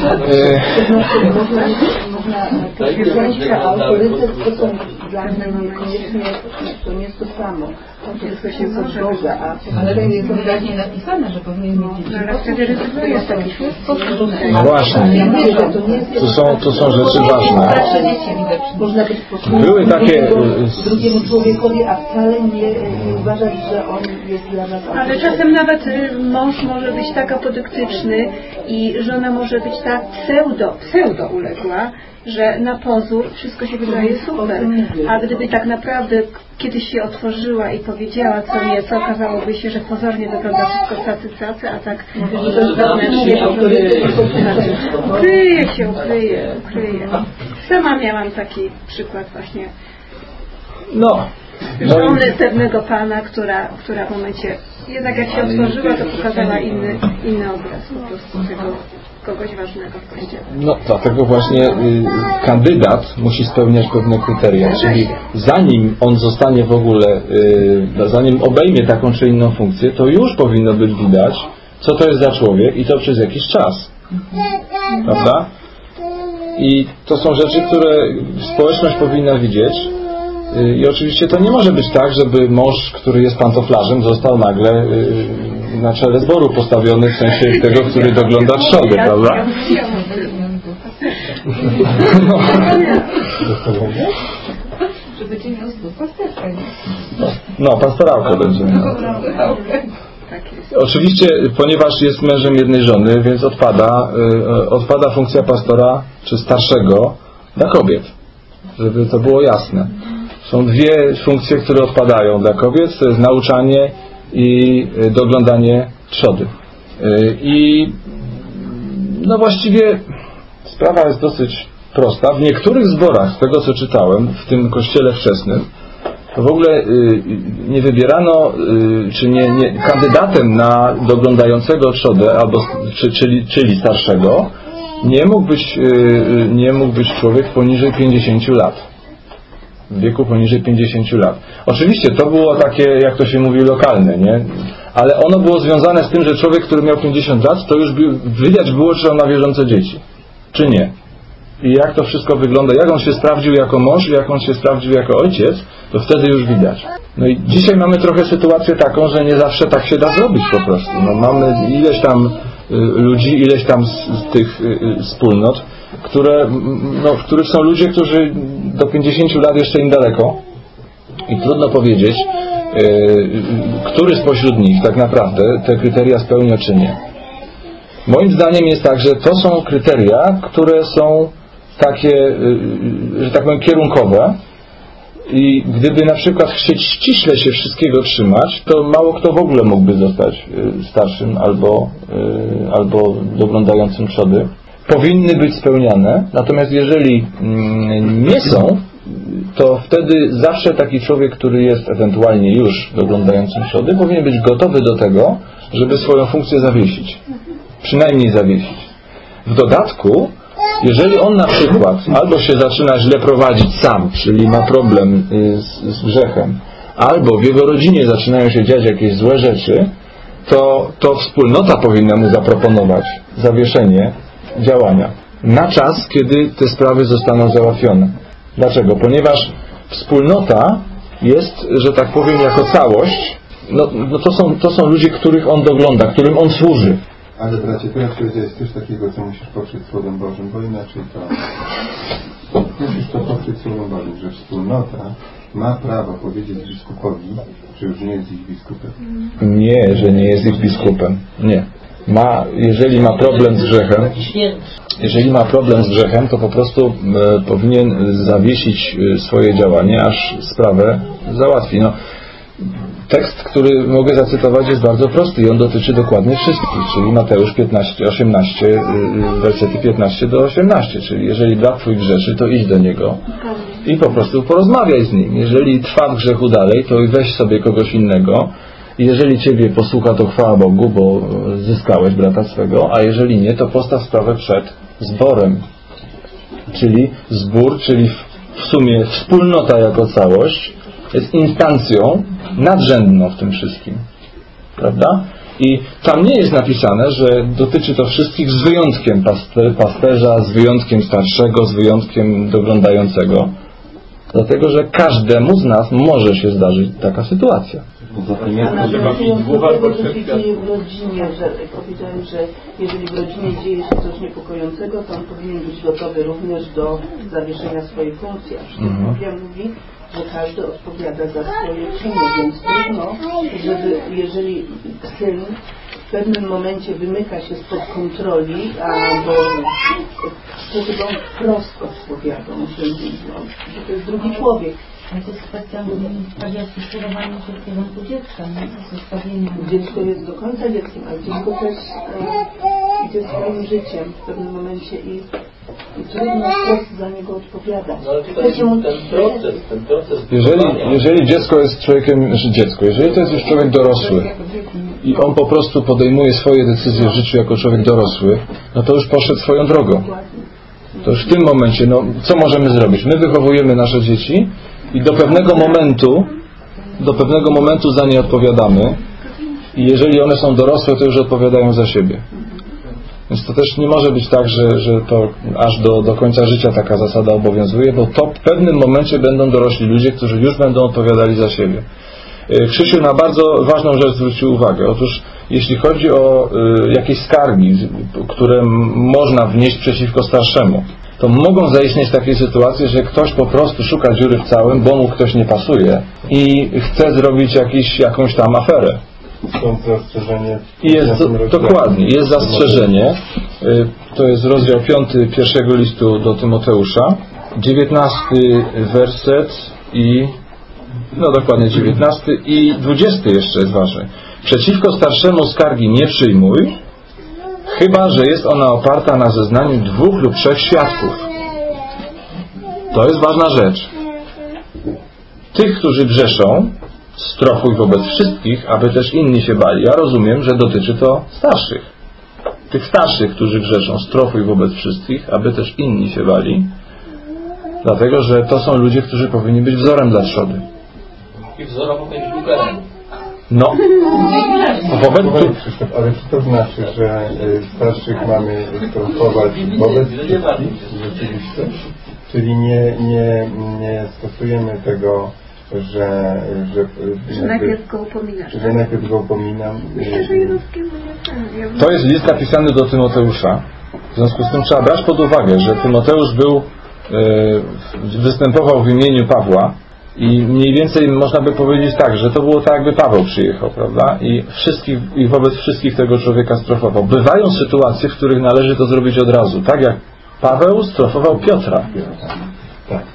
Posłuszeństwo, autorytet to są dla mnie niekoniecznie, to nie jest to samo. To wszystko się zgoda, ale to jest wyraźnie napisane, że powinien mieć dzieci. No właśnie. To są rzeczy ważne. Można być posłusznym Były takie drugiemu człowiekowi, a wcale nie uważać, że on jest dla nas. Ale czasem nawet mąż może być tak apodyktyczny i żona może być tak pseudo uległa, że na pozór wszystko się wydaje super, a gdyby tak naprawdę kiedyś się otworzyła i powiedziała co nieco, okazałoby się, że pozornie wygląda wszystko cacy, a tak ukryje. Sama miałam taki przykład właśnie żony pewnego pana, która w momencie jednak jak się otworzyła, to pokazała inny obraz po prostu tego kogoś ważnego w kościele. No dlatego właśnie kandydat musi spełniać pewne kryteria, czyli zanim on zostanie w ogóle, zanim obejmie taką czy inną funkcję, to już powinno być widać, co to jest za człowiek i to przez jakiś czas. Prawda? I to są rzeczy, które społeczność powinna widzieć. I oczywiście to nie może być tak, żeby mąż, który jest pantoflarzem, został nagle na czele zboru postawiony, w sensie tego, który dogląda trzodę, prawda? Że będzie miał znów pasterkę, nie? No, pastorałkę będzie miał. Oczywiście, ponieważ jest mężem jednej żony, więc odpada funkcja pastora czy starszego dla kobiet. Żeby to było jasne. Są dwie funkcje, które odpadają dla kobiet. To jest nauczanie i doglądanie trzody. I no właściwie sprawa jest dosyć prosta. W niektórych zborach, z tego co czytałem, w tym kościele wczesnym, to w ogóle nie wybierano, czy nie kandydatem na doglądającego trzodę, czyli starszego, nie mógł być człowiek poniżej 50 lat. W wieku poniżej 50 lat. Oczywiście to było takie, jak to się mówi, lokalne, nie? Ale ono było związane z tym, że człowiek, który miał 50 lat, to już widać było, czy on ma wierzące dzieci, czy nie. I jak to wszystko wygląda, jak on się sprawdził jako mąż, jak on się sprawdził jako ojciec, to wtedy już widać. No i dzisiaj mamy trochę sytuację taką, że nie zawsze tak się da zrobić po prostu. No mamy ileś tam ludzi, ileś tam z tych wspólnot, w których są ludzie, którzy do 50 lat jeszcze im daleko i trudno powiedzieć, który spośród nich tak naprawdę te kryteria spełnia czy nie. Moim zdaniem jest tak, że to są kryteria, które są takie, że tak powiem, kierunkowe i gdyby na przykład chcieć ściśle się wszystkiego trzymać, to mało kto w ogóle mógłby zostać starszym albo doglądającym trzody. Powinny być spełniane, natomiast jeżeli nie są, to wtedy zawsze taki człowiek, który jest ewentualnie już doglądającym trzody, powinien być gotowy do tego, żeby swoją funkcję zawiesić. Przynajmniej zawiesić. W dodatku, jeżeli on na przykład albo się zaczyna źle prowadzić sam, czyli ma problem z grzechem, albo w jego rodzinie zaczynają się dziać jakieś złe rzeczy, to wspólnota powinna mu zaproponować zawieszenie działania na czas, kiedy te sprawy zostaną załatwione. Dlaczego? Ponieważ wspólnota jest, że tak powiem, jako całość, to są ludzie, których on dogląda, którym on służy. Ale bracie, teraz powiedziałeś coś takiego, co musisz poprzeć Słowem Bożym, bo inaczej to... Musisz to poprzeć Słowem Bożym, że wspólnota ma prawo powiedzieć biskupowi, że już nie jest ich biskupem. Nie, że nie jest ich biskupem. Nie. Jeżeli ma problem z grzechem, to po prostu powinien zawiesić swoje działanie, aż sprawę załatwi. Tekst, który mogę zacytować, jest bardzo prosty i on dotyczy dokładnie wszystkich, czyli Mateusz 18, wersety 15 do 18, czyli jeżeli brat twój grzeszy, to idź do niego i po prostu porozmawiaj z nim. Jeżeli trwa w grzechu dalej, to weź sobie kogoś innego i jeżeli ciebie posłucha, to chwała Bogu, bo zyskałeś brata swego, a jeżeli nie, to postaw sprawę przed zborem. Czyli zbór, czyli w sumie wspólnota jako całość jest instancją nadrzędną w tym wszystkim. Prawda? I tam nie jest napisane, że dotyczy to wszystkich z wyjątkiem pasterza, z wyjątkiem starszego, z wyjątkiem doglądającego. Dlatego, że każdemu z nas może się zdarzyć taka sytuacja. A że się dzieje w rodzinie, że powiedziałem, że jeżeli w rodzinie dzieje się coś niepokojącego, to on powinien być gotowy również do zawieszenia swojej funkcji. A przecież Biblia mówi, że każdy odpowiada za swoje czyny, więc trudno, żeby jeżeli syn w pewnym momencie wymyka się spod kontroli, albo żeby on wprost odpowiada, że to jest drugi człowiek. Ale to jest kwestia sterowania się w kierunku dziecka, nie? Dziecko jest do końca dzieckiem, ale dziecko też idzie swoim życiem w pewnym momencie i trudno wprost za niego odpowiadać. No ale tutaj ten proces... Jeżeli dziecko jest człowiekiem, jeżeli to jest już człowiek dorosły i on po prostu podejmuje swoje decyzje w życiu jako człowiek dorosły, no to już poszedł swoją drogą. To już w tym momencie, co możemy zrobić? My wychowujemy nasze dzieci i do pewnego momentu za nie odpowiadamy i jeżeli one są dorosłe, to już odpowiadają za siebie. Więc to też nie może być tak, że to aż do końca życia taka zasada obowiązuje, bo to w pewnym momencie będą dorośli ludzie, którzy już będą odpowiadali za siebie. Krzysiu na bardzo ważną rzecz zwrócił uwagę. Otóż jeśli chodzi o jakieś skargi, które można wnieść przeciwko starszemu, to mogą zaistnieć takie sytuacje, że ktoś po prostu szuka dziury w całym, bo mu ktoś nie pasuje i chce zrobić jakąś tam aferę. Stąd zastrzeżenie. Dokładnie, jest zastrzeżenie. To jest rozdział 5 pierwszego listu do Tymoteusza, 19 werset i dokładnie 19 i 20 jeszcze jest ważny. Przeciwko starszemu skargi nie przyjmuj, chyba że jest ona oparta na zeznaniu 2 lub 3 świadków. To jest ważna rzecz. Tych, którzy grzeszą, strofuj wobec wszystkich, aby też inni się bali. Ja rozumiem, że dotyczy to starszych. Tych starszych, którzy grzeszą, strofuj wobec wszystkich, aby też inni się bali. Dlatego, że to są ludzie, którzy powinni być wzorem dla trzody. I wzorowo powinien być bukerem. No. Ale czy to znaczy, że starszych mamy strofować wobec wszystkich? Rzeczywiście? Czyli nie stosujemy tego, że najpierw go upominasz. Że najpierw go upominam. To jest list napisany do Tymoteusza. W związku z tym trzeba brać pod uwagę, że Tymoteusz występował w imieniu Pawła i mniej więcej można by powiedzieć tak, że to było tak, jakby Paweł przyjechał, prawda? I wobec wszystkich tego człowieka strofował. Bywają sytuacje, w których należy to zrobić od razu, tak jak Paweł strofował Piotra. Tak.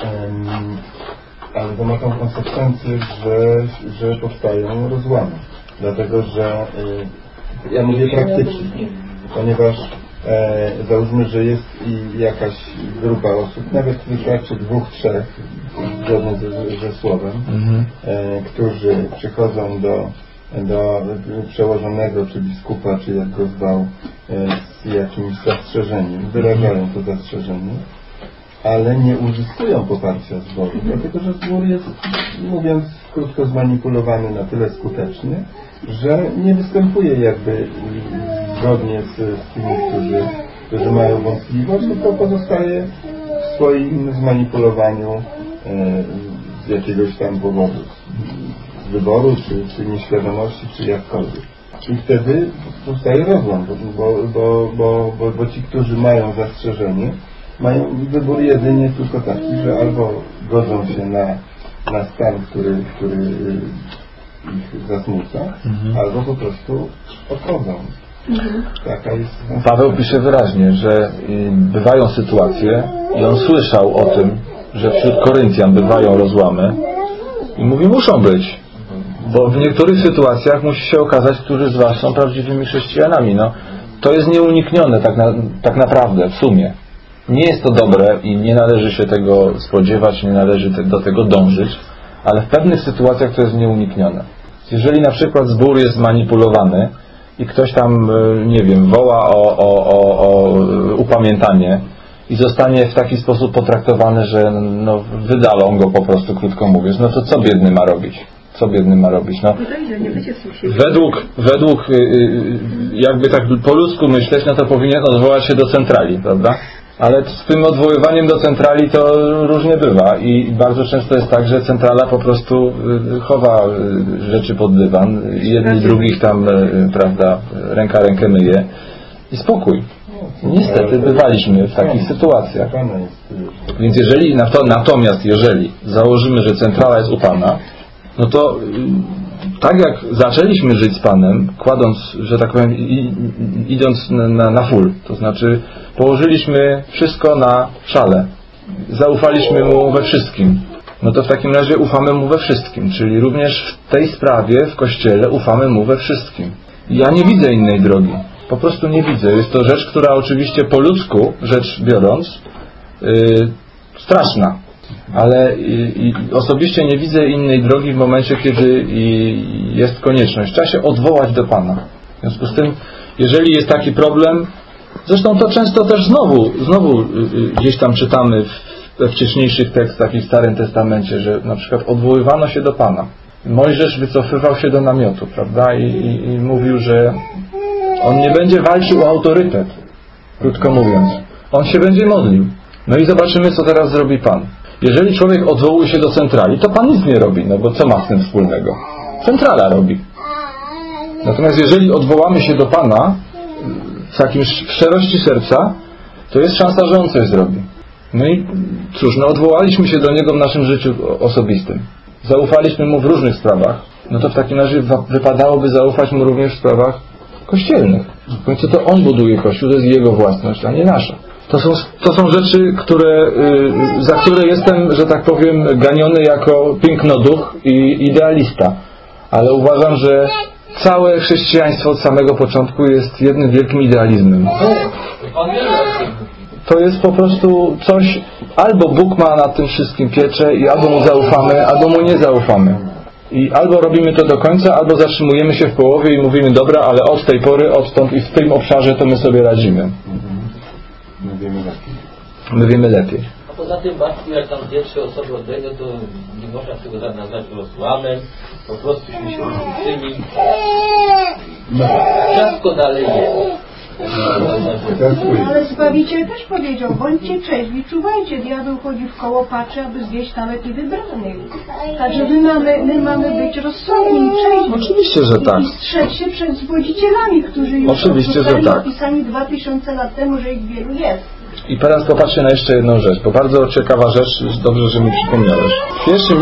Ale to ma tą konsekwencję, że powstają rozłamy. Dlatego, że ja mówię praktycznie, ponieważ załóżmy, że jest jakaś grupa osób, nawet wystarczy 2-3, zgodnie ze słowem, którzy przychodzą do przełożonego, czy biskupa, czy jak go zwał, z jakimś zastrzeżeniem, wyrażają to zastrzeżenie, ale nie uzyskują poparcia zboru, dlatego że zbór jest, mówiąc krótko, zmanipulowany na tyle skutecznie, że nie występuje jakby zgodnie z tymi, którzy mają wątpliwość, tylko pozostaje w swoim zmanipulowaniu z jakiegoś tam powodu, z wyboru, czy nieświadomości, czy jakkolwiek. I wtedy powstaje rozłam, bo ci, którzy mają zastrzeżenie, mają wybór jedynie tylko taki, że albo godzą się na stan, który ich zasmuca, albo po prostu odchodzą. Taka jest. Paweł pisze wyraźnie, że bywają sytuacje i on słyszał o tym, że wśród Koryntian bywają rozłamy i mówi, muszą być, bo w niektórych sytuacjach musi się okazać, którzy z was są prawdziwymi chrześcijanami. To jest nieuniknione tak naprawdę w sumie. Nie jest to dobre i nie należy się tego spodziewać, nie należy do tego dążyć, ale w pewnych sytuacjach to jest nieuniknione. Jeżeli na przykład zbór jest zmanipulowany i ktoś tam, nie wiem, woła o upamiętanie i zostanie w taki sposób potraktowany, że wydalą go po prostu, krótko mówiąc, to co biedny ma robić? Co biedny ma robić? Według jakby tak po ludzku myśleć, to powinien odwołać się do centrali, prawda? Ale z tym odwoływaniem do centrali to różnie bywa i bardzo często jest tak, że centrala po prostu chowa rzeczy pod dywan, jedni drugich tam, prawda, ręka rękę myje i spokój. Niestety bywaliśmy w takich sytuacjach. Więc natomiast jeżeli założymy, że centrala jest u Pana, to tak jak zaczęliśmy żyć z Panem, kładąc, że tak powiem, idąc na full, to znaczy położyliśmy wszystko na szale, zaufaliśmy Mu we wszystkim, to w takim razie ufamy Mu we wszystkim, czyli również w tej sprawie w Kościele ufamy Mu we wszystkim. Ja nie widzę innej drogi, po prostu nie widzę. Jest to rzecz, która oczywiście po ludzku rzecz biorąc straszna. Ale osobiście nie widzę innej drogi w momencie, kiedy jest konieczność. Trzeba się odwołać do Pana. W związku z tym, jeżeli jest taki problem, zresztą to często też znowu gdzieś tam czytamy we wcześniejszych tekstach i w Starym Testamencie, że na przykład odwoływano się do Pana. Mojżesz wycofywał się do namiotu, prawda? I mówił, że on nie będzie walczył o autorytet, krótko mówiąc. On się będzie modlił. I zobaczymy, co teraz zrobi Pan. Jeżeli człowiek odwołuje się do centrali, to Pan nic nie robi, bo co ma z tym wspólnego? Centrala robi. Natomiast jeżeli odwołamy się do Pana w takim szczerości serca, to jest szansa, że on coś zrobi. No i cóż, no odwołaliśmy się do niego w naszym życiu osobistym. Zaufaliśmy mu w różnych sprawach. No to w takim razie wypadałoby zaufać mu również w sprawach kościelnych. W końcu to on buduje Kościół, to jest jego własność, a nie nasza. To są rzeczy, za które jestem, że tak powiem, ganiony jako pięknoduch i idealista. Ale uważam, że całe chrześcijaństwo od samego początku jest jednym wielkim idealizmem. To jest po prostu coś, albo Bóg ma nad tym wszystkim pieczę i albo mu zaufamy, albo mu nie zaufamy. I albo robimy to do końca, albo zatrzymujemy się w połowie i mówimy, dobra, ale od tej pory, odtąd i w tym obszarze to my sobie radzimy. My wiemy lepiej. A poza tym, Bartku, jak tam 2-3 osoby odejdą, to nie można tego nazwać rozłamem, po prostuśmy się rozliczyli. Ciastko dalej jest. Ale Zbawiciel też powiedział, bądźcie trzeźwi, czuwajcie, diabeł chodzi w koło, patrzy, aby zwieść nawet i wybranych. Także my mamy być rozsądni i trzeźwi. Oczywiście, że tak. I strzec się przed zwodzicielami, którzy już zostali opisani 2000 lat temu, że ich wielu jest. I teraz popatrzcie na jeszcze jedną rzecz, bo bardzo ciekawa rzecz, dobrze, że mi przypomniałeś. W pierwszym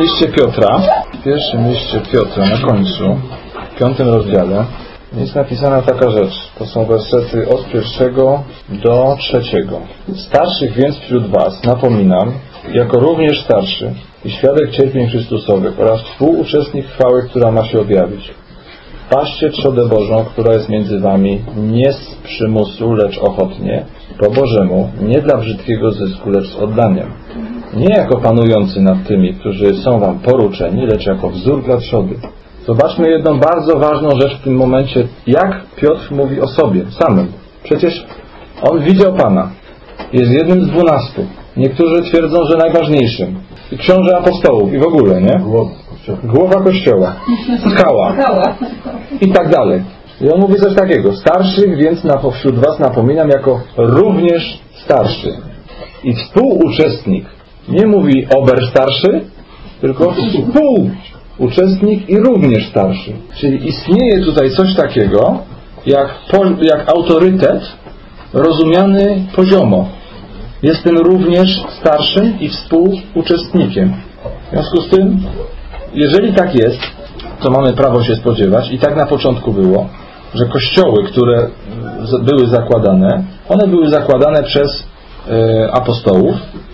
liście Piotra na końcu, w 5. rozdziale, jest napisana taka rzecz. To są wersety od 1 do 3. Starszych więc wśród was napominam, jako również starszy i świadek cierpień Chrystusowych oraz współuczestnik chwały, która ma się objawić. Paście trzodę Bożą, która jest między wami, nie z przymusu, lecz ochotnie, po Bożemu, nie dla brzydkiego zysku, lecz z oddaniem. Nie jako panujący nad tymi, którzy są wam poruczeni, lecz jako wzór dla trzody. Zobaczmy jedną bardzo ważną rzecz w tym momencie, jak Piotr mówi o sobie samym. Przecież on widział Pana. Jest jednym z 12. Niektórzy twierdzą, że najważniejszym. I książę apostołów i w ogóle, nie? Głowa Kościoła. Skała. I tak dalej. I on mówi coś takiego. Starszych więc wśród was napominam jako również starszy. I współuczestnik. Nie mówi ober starszy, tylko współuczestnik i również starszy. Czyli istnieje tutaj coś takiego, jak autorytet rozumiany poziomo. Jestem również starszym i współuczestnikiem. W związku z tym, jeżeli tak jest, to mamy prawo się spodziewać, i tak na początku było, że kościoły, które były zakładane, one były zakładane przez apostołów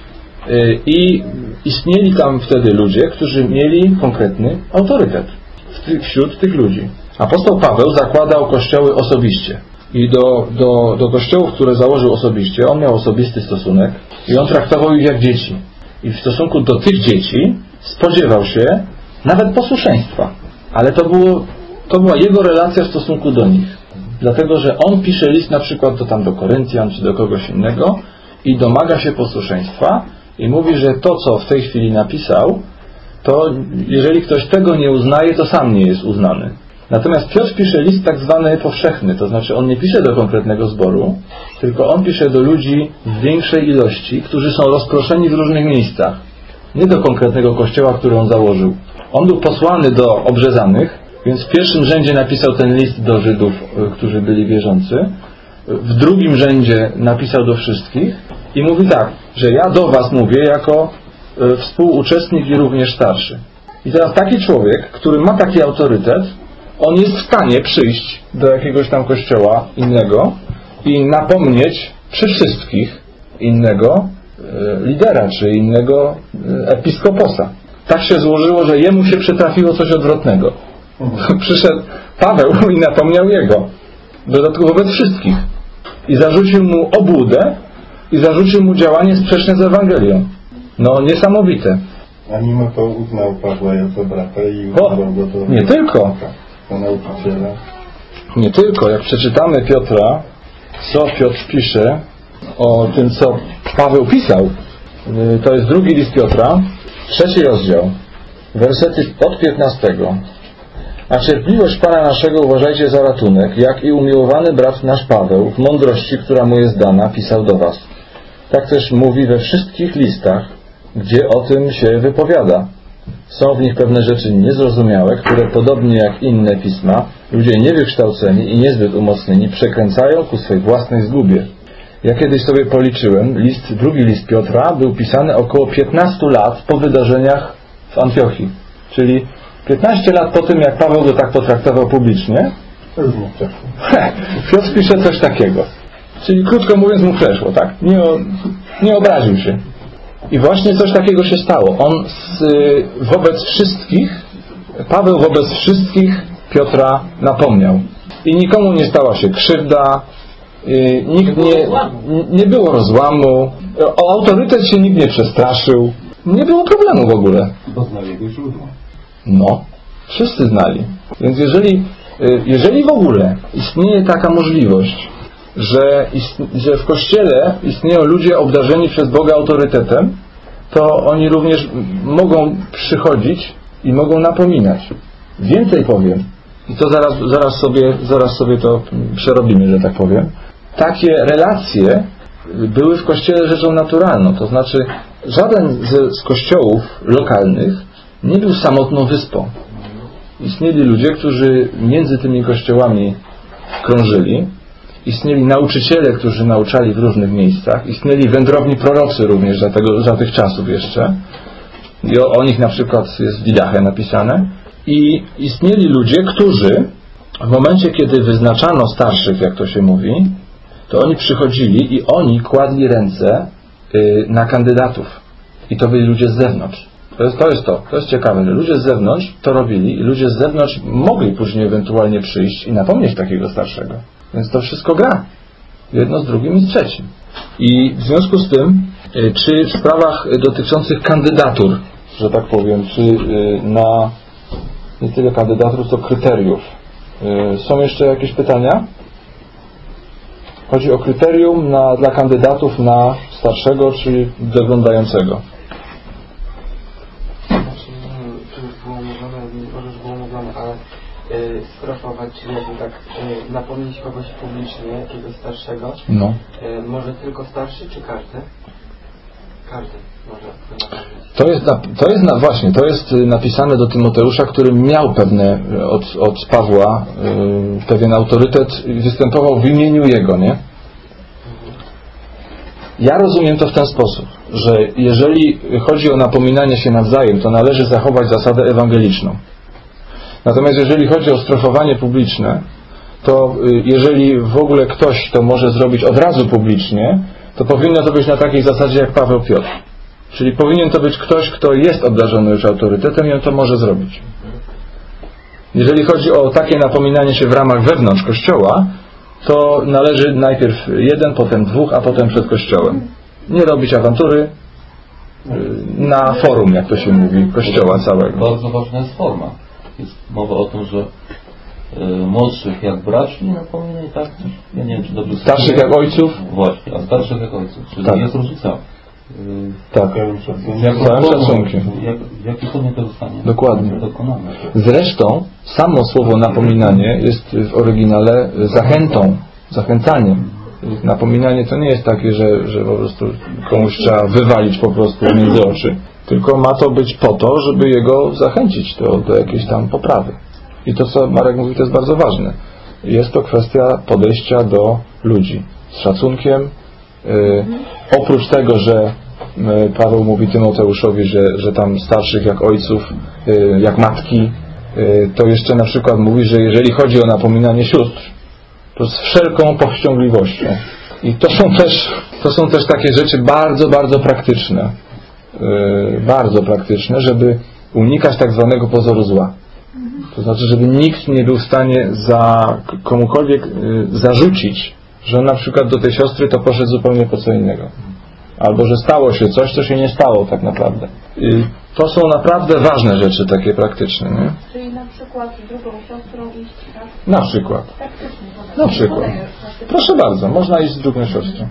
i istnieli tam wtedy ludzie, którzy mieli konkretny autorytet wśród tych ludzi. Apostoł Paweł zakładał kościoły osobiście i do kościołów, które założył osobiście, on miał osobisty stosunek i on traktował ich jak dzieci. I w stosunku do tych dzieci spodziewał się nawet posłuszeństwa. Ale to była jego relacja w stosunku do nich. Dlatego, że on pisze list na przykład do Koryntian czy do kogoś innego i domaga się posłuszeństwa i mówi, że to, co w tej chwili napisał, to jeżeli ktoś tego nie uznaje, to sam nie jest uznany. Natomiast Piotr pisze list tak zwany powszechny, to znaczy on nie pisze do konkretnego zboru, tylko on pisze do ludzi w większej ilości, którzy są rozproszeni w różnych miejscach. Nie do konkretnego kościoła, który on założył. On był posłany do obrzezanych, więc w pierwszym rzędzie napisał ten list do Żydów, którzy byli wierzący. W drugim rzędzie napisał do wszystkich i mówi tak, że ja do was mówię jako współuczestnik i również starszy. I teraz taki człowiek, który ma taki autorytet, on jest w stanie przyjść do jakiegoś tam kościoła innego i napomnieć przy wszystkich innego lidera, czy innego episkoposa. Tak się złożyło, że jemu się przytrafiło coś odwrotnego. Przyszedł Paweł i napomniał jego. Dodatkowo wobec wszystkich. I zarzucił mu obłudę i zarzucił mu działanie sprzeczne z Ewangelią. No, niesamowite. A mimo to uznał Pawła jako brata i uznał go to... Nie tylko. To nauczyciela. Nie tylko. Jak przeczytamy Piotra, co Piotr pisze o tym, co Paweł pisał, to jest 2 list Piotra, 3 rozdział, wersety od 15. A cierpliwość Pana naszego uważajcie za ratunek, jak i umiłowany brat nasz Paweł w mądrości, która mu jest dana, pisał do was. Tak też mówi we wszystkich listach, gdzie o tym się wypowiada. Są w nich pewne rzeczy niezrozumiałe, które podobnie jak inne pisma, ludzie niewykształceni i niezbyt umocnieni przekręcają ku swej własnej zgubie. Ja kiedyś sobie policzyłem, drugi list Piotra był pisany około 15 lat po wydarzeniach w Antiochii. Czyli 15 lat po tym, jak Paweł go tak potraktował publicznie, Piotr pisze coś takiego. Czyli krótko mówiąc mu przeszło, tak? Nie obraził się. I właśnie coś takiego się stało. Paweł wobec wszystkich Piotra napomniał. I nikomu nie stała się krzywda, nikt nie było rozłamu, o autorytet się nikt nie przestraszył, nie było problemu w ogóle. Poznali jego źródło. No, wszyscy znali. Więc jeżeli w ogóle istnieje taka możliwość, że w Kościele istnieją ludzie obdarzeni przez Boga autorytetem, to oni również mogą przychodzić i mogą napominać. Więcej powiem, i to zaraz sobie to przerobimy, że tak powiem. Takie relacje były w Kościele rzeczą naturalną. To znaczy, żaden z kościołów lokalnych nie był samotną wyspą. Istnieli ludzie, którzy między tymi kościołami krążyli. Istnieli nauczyciele, którzy nauczali w różnych miejscach. Istnieli wędrowni prorocy również za tych czasów jeszcze. I o nich na przykład jest w Didache napisane. I istnieli ludzie, którzy w momencie, kiedy wyznaczano starszych, jak to się mówi, to oni przychodzili i oni kładli ręce na kandydatów. I to byli ludzie z zewnątrz. To jest ciekawe, że ludzie z zewnątrz to robili i ludzie z zewnątrz mogli później ewentualnie przyjść i napomnieć takiego starszego. Więc to wszystko gra. Jedno z drugim i z trzecim. I w związku z tym, czy w sprawach dotyczących kandydatur, że tak powiem, czy na nie tyle kandydatur, co kryteriów, są jeszcze jakieś pytania? Chodzi o kryterium dla kandydatów na starszego czy doglądającego. Ale sprostować, czyli jakby tak napomnieć kogoś publicznie, jakiegoś starszego, może tylko starszy, czy każdy? Każdy może napomnieć. To jest napisane do Tymoteusza, który miał od Pawła pewien autorytet i występował w imieniu jego, nie? Ja rozumiem to w ten sposób, że jeżeli chodzi o napominanie się nawzajem, to należy zachować zasadę ewangeliczną. Natomiast jeżeli chodzi o strofowanie publiczne, to jeżeli w ogóle ktoś to może zrobić od razu publicznie, to powinno to być na takiej zasadzie jak Paweł Piotr. Czyli powinien to być ktoś, kto jest obdarzony już autorytetem i on to może zrobić. Jeżeli chodzi o takie napominanie się w ramach wewnątrz Kościoła, to należy najpierw jeden, potem dwóch, a potem przed Kościołem. Nie robić awantury na forum, jak to się mówi, Kościoła całego. Bardzo ważna jest forma. Jest mowa o tym, że młodszych jak braci napominaj, tak? Ja nie wiem, czy dobrze. Starszych jak ojców? Właśnie, a starszych jak ojców. Czyli tak. Jest różnica. Tak. Całym szacunkiem. Jaki to nie zostanie? Dokładnie. Zresztą samo słowo napominanie jest w oryginale zachęcaniem. Napominanie to nie jest takie, że po prostu komuś trzeba wywalić po prostu między oczy. Tylko ma to być po to, żeby jego zachęcić do jakiejś tam poprawy. I to, co Marek mówi, to jest bardzo ważne. Jest to kwestia podejścia do ludzi z szacunkiem. Oprócz tego, że Paweł mówi Tymoteuszowi, że tam starszych jak ojców, jak matki, to jeszcze na przykład mówi, że jeżeli chodzi o napominanie sióstr, to z wszelką powściągliwością. I to są też takie rzeczy bardzo, bardzo praktyczne. Bardzo praktyczne, żeby unikać tak zwanego pozoru zła. To znaczy, żeby nikt nie był w stanie komukolwiek zarzucić, że on na przykład do tej siostry to poszedł zupełnie po co innego. Albo, że stało się coś, co się nie stało tak naprawdę. To są naprawdę ważne rzeczy takie praktyczne. Nie? Czyli na przykład z drugą siostrą iść, tak? Na przykład. Na przykład. Proszę bardzo, można iść z drugą siostrą.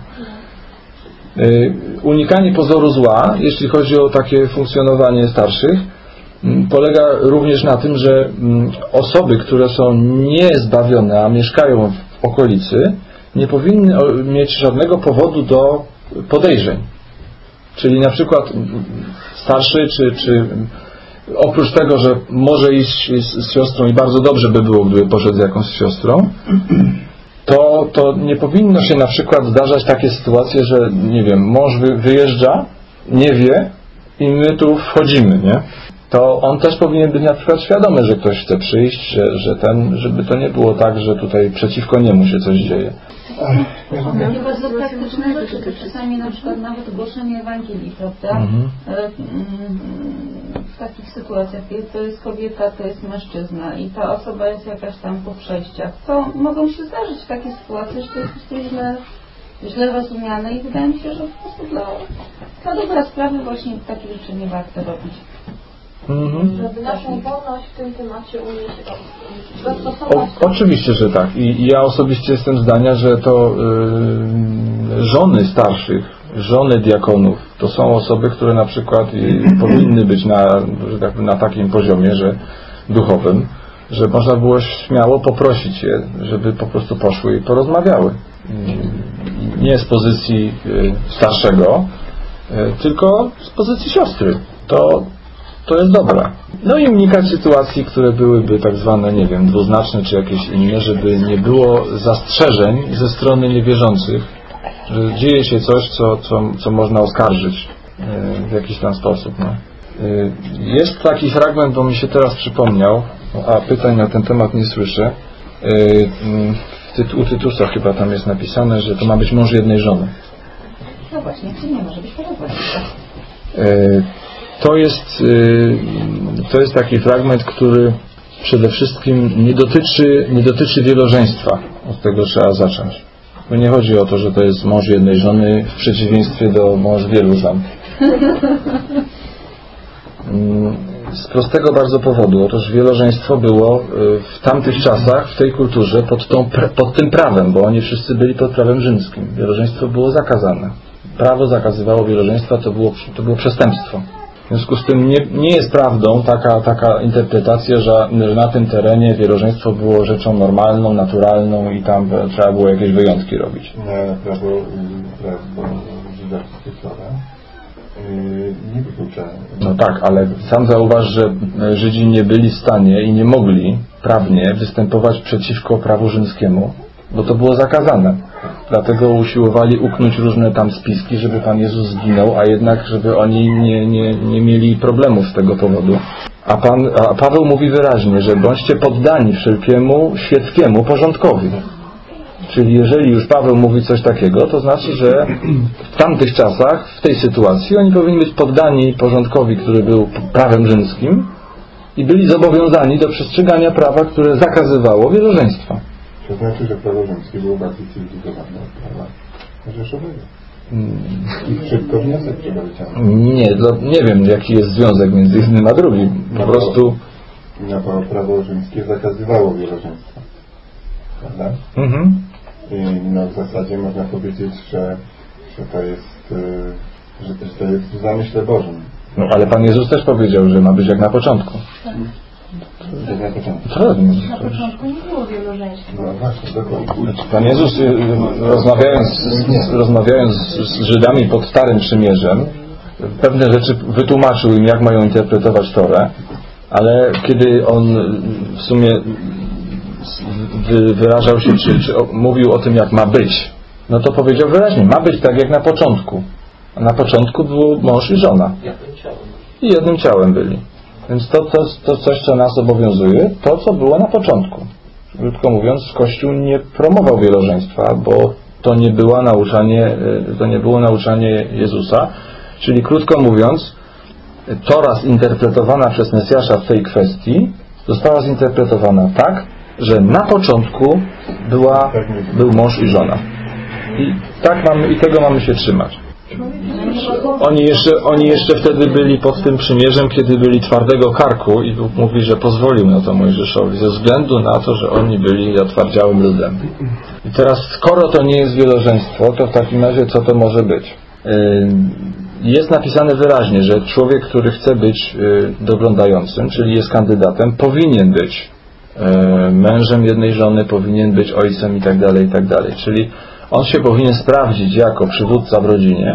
Unikanie pozoru zła, jeśli chodzi o takie funkcjonowanie starszych, polega również na tym, że osoby, które są niezbawione, a mieszkają w okolicy, nie powinny mieć żadnego powodu do podejrzeń. Czyli na przykład starszy, czy oprócz tego, że może iść z siostrą i bardzo dobrze by było, gdyby poszedł z jakąś siostrą, to nie powinno się na przykład zdarzać takie sytuacje, że nie wiem, mąż wyjeżdża, nie wie i my tu wchodzimy, nie? To on też powinien być na przykład świadomy, że ktoś chce przyjść, żeby to nie było tak, że tutaj przeciwko niemu się coś dzieje. Takie bardzo praktyczne rzeczy, to czasami na przykład nawet głoszenie Ewangelii, prawda? W takich sytuacjach, kiedy to jest kobieta, to jest mężczyzna i ta osoba jest jakaś tam po przejściach, to mogą się zdarzyć takie sytuacje, że to jest źle rozumiane i wydaje mi się, że po prostu dla dobra sprawy właśnie takie rzeczy nie warto robić. Żeby naszą wolność w tym temacie unieść, oczywiście, że tak. I ja osobiście jestem zdania, że to żony starszych, żony diakonów, to są osoby, które na przykład powinny być na takim poziomie, że duchowym, że można było śmiało poprosić je, żeby po prostu poszły i porozmawiały. Nie z pozycji starszego, tylko z pozycji siostry. To jest dobre. No i unikać sytuacji, które byłyby tak zwane, nie wiem, dwuznaczne czy jakieś inne, żeby nie było zastrzeżeń ze strony niewierzących, że dzieje się coś, co można oskarżyć w jakiś tam sposób. No. Jest taki fragment, bo mi się teraz przypomniał, a pytań na ten temat nie słyszę. U Tytusa chyba tam jest napisane, że to ma być mąż jednej żony. No właśnie, czy nie może być podobnie? To jest taki fragment, który przede wszystkim nie dotyczy wielożeństwa. Od tego trzeba zacząć. Bo nie chodzi o to, że to jest mąż jednej żony w przeciwieństwie do mąż wielu żon. Z prostego bardzo powodu. Otóż wielożeństwo było w tamtych czasach, w tej kulturze pod tym prawem, bo oni wszyscy byli pod prawem rzymskim. Wielożeństwo było zakazane. Prawo zakazywało wielożeństwa, to było przestępstwo. W związku z tym nie jest prawdą taka interpretacja, że na tym terenie wielożeństwo było rzeczą normalną, naturalną i tam trzeba było jakieś wyjątki robić. Prawo żydowskie nie wyklucza. No tak, ale sam zauważ, że Żydzi nie byli w stanie i nie mogli prawnie występować przeciwko prawu rzymskiemu, bo to było zakazane. Dlatego usiłowali uknąć różne tam spiski, żeby Pan Jezus zginął, a jednak żeby oni nie mieli problemów z tego powodu. A Paweł mówi wyraźnie, że bądźcie poddani wszelkiemu świeckiemu porządkowi. Czyli jeżeli już Paweł mówi coś takiego, to znaczy, że w tamtych czasach, w tej sytuacji, oni powinni być poddani porządkowi, który był prawem rzymskim i byli zobowiązani do przestrzegania prawa, które zakazywało wielożeństwa. To znaczy, że prawo rzymskie było bardziej cywilizowane od prawa rzeszowego. I szybko wniosek trzeba wyciągnąć. Nie wiem, jaki jest związek między jednym a drugim. Po prostu... bo prawo rzymskie zakazywało wielożeństwa. Prawda? W zasadzie można powiedzieć, że to jest w zamyśle Bożym. No ale Pan Jezus też powiedział, że ma być jak na początku. Jak na początku. Na początku nie było wielożeństwa. No właśnie, dokładnie. Pan Jezus rozmawiając z Żydami pod Starym Przymierzem, pewne rzeczy wytłumaczył im, jak mają interpretować Torę, ale kiedy on w sumie wyrażał się, czy mówił o tym, jak ma być, no to powiedział wyraźnie, ma być tak jak na początku. A na początku było mąż i żona. I jednym ciałem byli. Więc to coś, co nas obowiązuje, to, co było na początku. Krótko mówiąc, Kościół nie promował wielożeństwa, bo to nie było nauczanie Jezusa. Czyli krótko mówiąc, Tora zinterpretowana przez Mesjasza w tej kwestii została zinterpretowana tak, że na początku był mąż i żona. I tego mamy się trzymać. Oni jeszcze wtedy byli pod tym przymierzem, kiedy byli twardego karku i Bóg mówi, że pozwolił na to Mojżeszowi ze względu na to, że oni byli zatwardziałym ludem. I teraz, skoro to nie jest wielożeństwo, to w takim razie co to może być? Jest napisane wyraźnie, że człowiek, który chce być doglądającym, czyli jest kandydatem, powinien być mężem jednej żony, powinien być ojcem i tak dalej, i tak dalej. Czyli on się powinien sprawdzić jako przywódca w rodzinie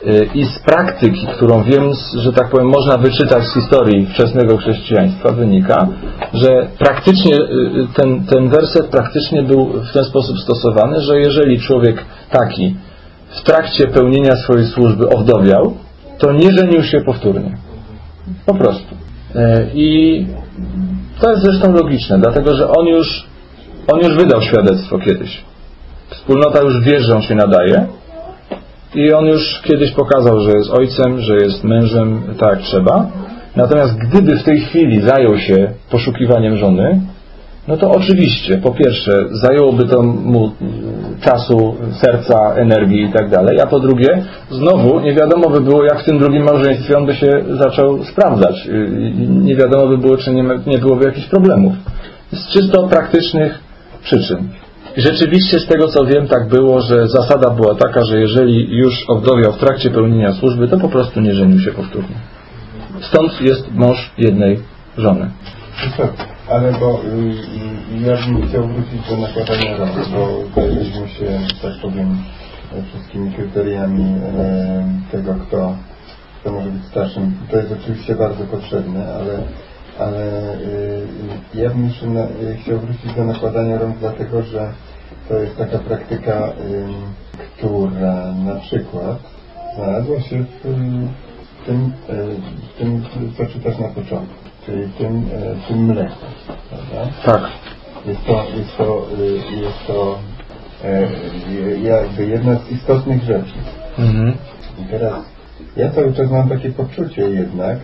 i z praktyki, którą wiem, że tak powiem, można wyczytać z historii wczesnego chrześcijaństwa, wynika, że praktycznie ten werset praktycznie był w ten sposób stosowany, że jeżeli człowiek taki w trakcie pełnienia swojej służby owdowiał, to nie żenił się powtórnie. Po prostu. I to jest zresztą logiczne, dlatego że on już wydał świadectwo kiedyś. Wspólnota już wie, że on się nadaje i on już kiedyś pokazał, że jest ojcem, że jest mężem, tak jak trzeba. Natomiast gdyby w tej chwili zajął się poszukiwaniem żony, no to oczywiście, po pierwsze, zajęłoby to mu czasu, serca, energii i tak dalej, a po drugie, znowu nie wiadomo by było, jak w tym drugim małżeństwie on by się zaczął sprawdzać. Nie wiadomo by było, czy nie byłoby jakichś problemów. Z czysto praktycznych przyczyn. I rzeczywiście z tego, co wiem, tak było, że zasada była taka, że jeżeli już owdowiał w trakcie pełnienia służby, to po prostu nie żenił się powtórnie. Stąd jest mąż jednej żony. Ale bo ja bym chciał wrócić do nakładania rąk, bo zajęliśmy się, tak powiem, wszystkimi kryteriami tego, kto może być starszym. To jest oczywiście bardzo potrzebne, ale ja bym jeszcze chciał wrócić do nakładania rąk, dlatego że to jest taka praktyka, która na przykład znalazła się w tym co czytasz na początku, czyli w tym mleku, prawda? Tak. Jest to jakby jedna z istotnych rzeczy. Mhm. I teraz ja cały czas mam takie poczucie jednak,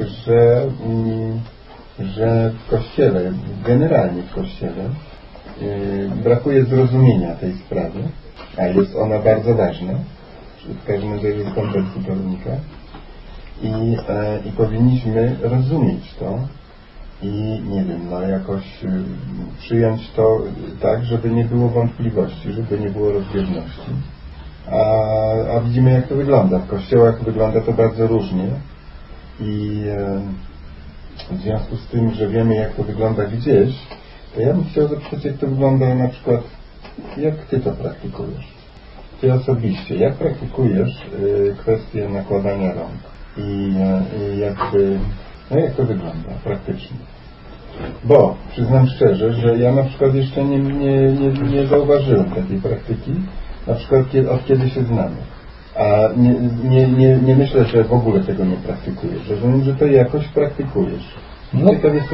że w Kościele, generalnie w Kościele, brakuje zrozumienia tej sprawy, a jest ona bardzo ważna, w każdym razie z kontekstu to wynika, i powinniśmy rozumieć to i nie wiem, no jakoś przyjąć to tak, żeby nie było wątpliwości, żeby nie było rozbieżności. A widzimy, jak to wygląda. W kościołach wygląda to bardzo różnie i w związku z tym, że wiemy, jak to wygląda gdzieś, to ja bym chciał zapytać, jak to wygląda na przykład, jak Ty to praktykujesz? Ty osobiście, jak praktykujesz kwestię nakładania rąk? I jakby, no jak to wygląda praktycznie? Bo przyznam szczerze, że ja na przykład jeszcze nie zauważyłem takiej praktyki, na przykład od kiedy się znamy. A nie myślę, że w ogóle tego nie praktykujesz. Rozumiem, że to jakoś praktykujesz. No,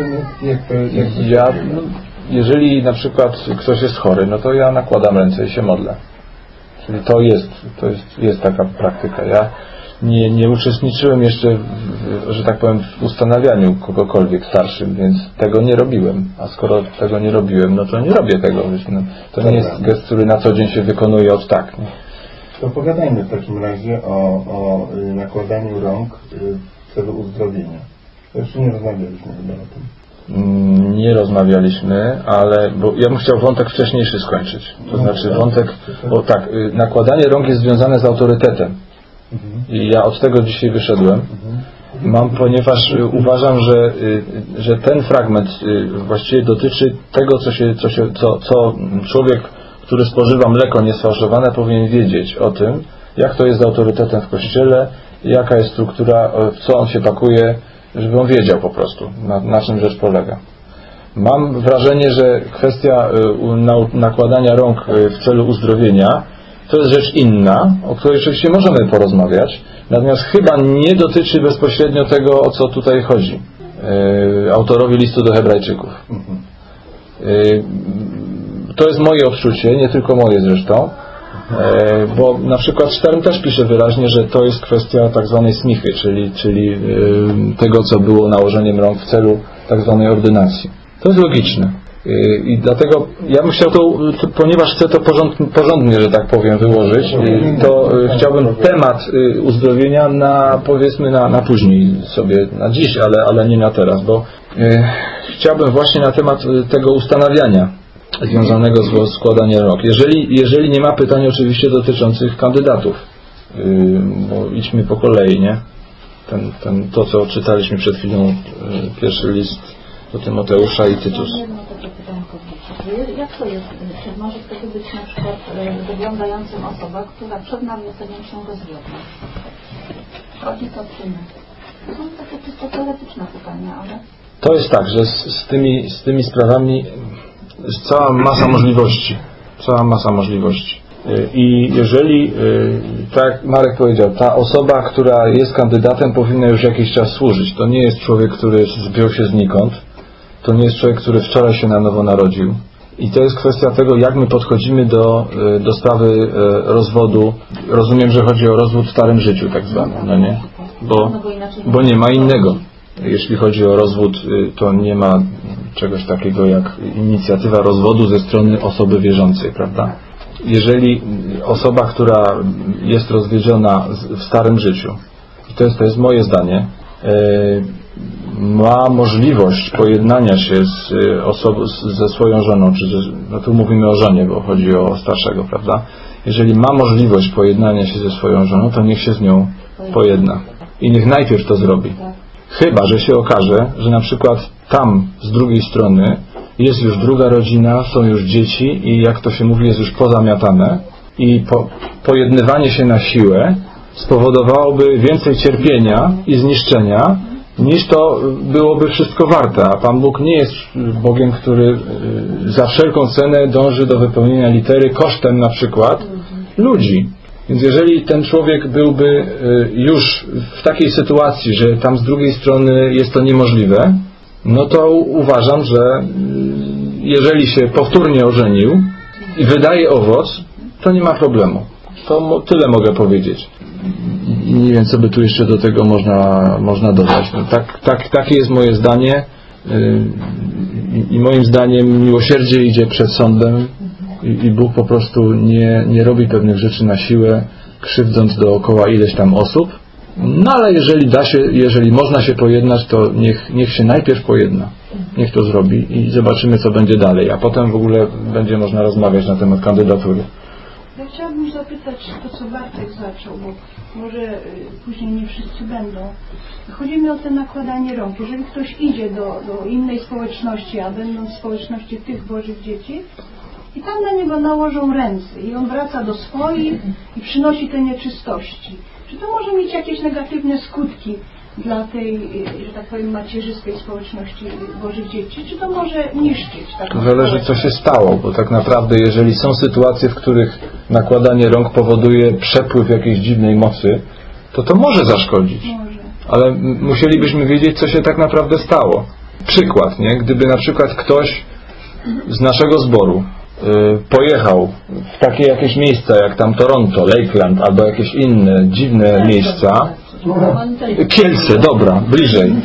jeżeli na przykład ktoś jest chory, no to ja nakładam ręce i się modlę. Czyli to jest taka praktyka. Ja nie uczestniczyłem jeszcze że tak powiem, w ustanawianiu kogokolwiek starszym, więc tego nie robiłem. A skoro tego nie robiłem, no to nie robię tego. To nie jest gest, który na co dzień się wykonuje od tak. Nie? To pogadajmy w takim razie o nakładaniu rąk w celu uzdrowienia. Jeszcze nie rozmawialiśmy chyba o tym. Nie rozmawialiśmy, bo ja bym chciał wątek wcześniejszy skończyć. To znaczy wątek, bo tak, nakładanie rąk jest związane z autorytetem. I ja od tego dzisiaj wyszedłem. Ponieważ uważam, że ten fragment właściwie dotyczy tego, co człowiek, który spożywa mleko niesfałszowane, powinien wiedzieć o tym, jak to jest z autorytetem w Kościele, jaka jest struktura, w co on się pakuje, żeby on wiedział po prostu, na czym rzecz polega. Mam wrażenie, że kwestia nakładania rąk w celu uzdrowienia to jest rzecz inna, o której oczywiście możemy porozmawiać, natomiast chyba nie dotyczy bezpośrednio tego, o co tutaj chodzi autorowi listu do Hebrajczyków. To jest moje odczucie, nie tylko moje zresztą, bo na przykład Stern też pisze wyraźnie, że to jest kwestia tak zwanej smichy, czyli tego, co było nałożeniem rąk w celu tak zwanej ordynacji. To jest logiczne. I dlatego ja bym chciał ponieważ chcę to porządnie, że tak powiem, wyłożyć, to chciałbym temat uzdrowienia powiedzmy na później sobie, na dziś, ale nie na teraz, bo chciałbym właśnie na temat tego ustanawiania związanego z składaniem rąk. Jeżeli nie ma pytań oczywiście dotyczących kandydatów, bo idźmy po kolei, nie? To, co czytaliśmy przed chwilą, pierwszy list do Tymoteusza i Tytus. Jak to jest? Czy może wtedy być na przykład wyglądającym osoba, która przed nawróceniem się rozwiodła? Chodzi to czyny. To są takie czysto teoretyczne pytania, ale... To jest tak, że z tymi sprawami jest cała masa możliwości. Cała masa możliwości. I jeżeli, tak jak Marek powiedział, ta osoba, która jest kandydatem, powinna już jakiś czas służyć. To nie jest człowiek, który wziął się znikąd. To nie jest człowiek, który wczoraj się na nowo narodził. I to jest kwestia tego, jak my podchodzimy do sprawy rozwodu. Rozumiem, że chodzi o rozwód w starym życiu tak zwany, no nie? Bo nie ma innego. Jeśli chodzi o rozwód, to nie ma czegoś takiego jak inicjatywa rozwodu ze strony osoby wierzącej, prawda? Jeżeli osoba, która jest rozwiedziona w starym życiu, i to jest moje zdanie, ma możliwość pojednania się ze swoją żoną, no tu mówimy o żonie, bo chodzi o starszego, prawda? Jeżeli ma możliwość pojednania się ze swoją żoną, to niech się z nią pojedna. I niech najpierw to zrobi. Chyba że się okaże, że na przykład tam z drugiej strony jest już druga rodzina, są już dzieci i jak to się mówi, jest już pozamiatane i pojednywanie się na siłę spowodowałoby więcej cierpienia i zniszczenia, niż to byłoby wszystko warte. A Pan Bóg nie jest Bogiem, który za wszelką cenę dąży do wypełnienia litery kosztem na przykład ludzi. Więc jeżeli ten człowiek byłby już w takiej sytuacji, że tam z drugiej strony jest to niemożliwe, no to uważam, że jeżeli się powtórnie ożenił i wydaje owoc, to nie ma problemu. To tyle mogę powiedzieć. I nie wiem, co by tu jeszcze do tego można dodać. No, takie jest moje zdanie i moim zdaniem miłosierdzie idzie przed sądem i Bóg po prostu nie robi pewnych rzeczy na siłę, krzywdząc dookoła ileś tam osób. No ale jeżeli można się pojednać, to niech się najpierw pojedna. Niech to zrobi i zobaczymy, co będzie dalej. A potem w ogóle będzie można rozmawiać na temat kandydatury. Ja chciałabym zapytać to, co Bartek zaczął, bo może później nie wszyscy będą. Chodzi mi o to nakładanie rąk. Jeżeli ktoś idzie do innej społeczności, a będąc w społeczności tych Bożych dzieci, i tam na niego nałożą ręce i on wraca do swoich i przynosi te nieczystości. Czy to może mieć jakieś negatywne skutki dla tej, że tak powiem, macierzystej społeczności Bożych dzieci? Czy to może niszczyć? To zależy, co się stało, bo tak naprawdę jeżeli są sytuacje, w których nakładanie rąk powoduje przepływ jakiejś dziwnej mocy, to może zaszkodzić. Może. Ale musielibyśmy wiedzieć, co się tak naprawdę stało. Przykład, nie? Gdyby na przykład ktoś z naszego zboru pojechał w takie jakieś miejsca jak tam Toronto, Lakeland albo jakieś inne dziwne miejsca, Kielce, dobra, bliżej,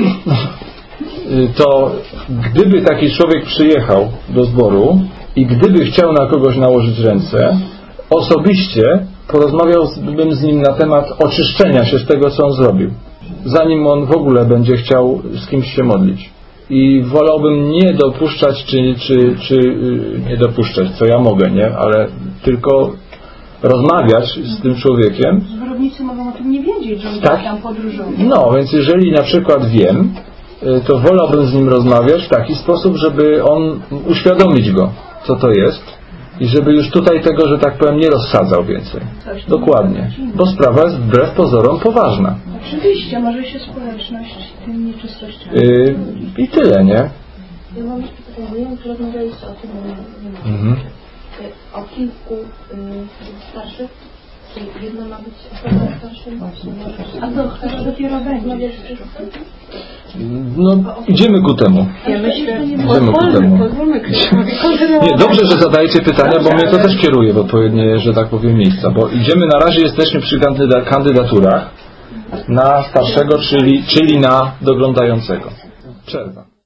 to gdyby taki człowiek przyjechał do zboru i gdyby chciał na kogoś nałożyć ręce, osobiście porozmawiałbym z nim na temat oczyszczenia się z tego, co on zrobił, zanim on w ogóle będzie chciał z kimś się modlić. I wolałbym nie dopuszczać, czy nie dopuszczać, co ja mogę, nie? Ale tylko rozmawiać z tym człowiekiem. Zborownicy mogą o tym nie wiedzieć, że on tak tam podróżuje. No, więc jeżeli na przykład wiem, to wolałbym z nim rozmawiać w taki sposób, żeby on uświadomić go, co to jest i żeby już tutaj tego, że tak powiem, nie rozsadzał więcej. Dokładnie. Bo sprawa jest wbrew pozorom poważna. Oczywiście, może się społeczność tym nieczystościami. I tyle, nie? Ja mam jeszcze pytanie, nie wiem, czy rozmawialiście o tym, nie o kilku starszych, czyli jedna ma być osoba starszym, a to chyba dopiero będzie. No, idziemy ku temu. Idziemy ku temu. Nie, dobrze, że zadajecie pytania, bo mnie to też kieruje w odpowiednie, że tak powiem, miejsca. Bo idziemy, na razie jesteśmy przy kandydaturach na starszego, czyli na doglądającego. Przerwa.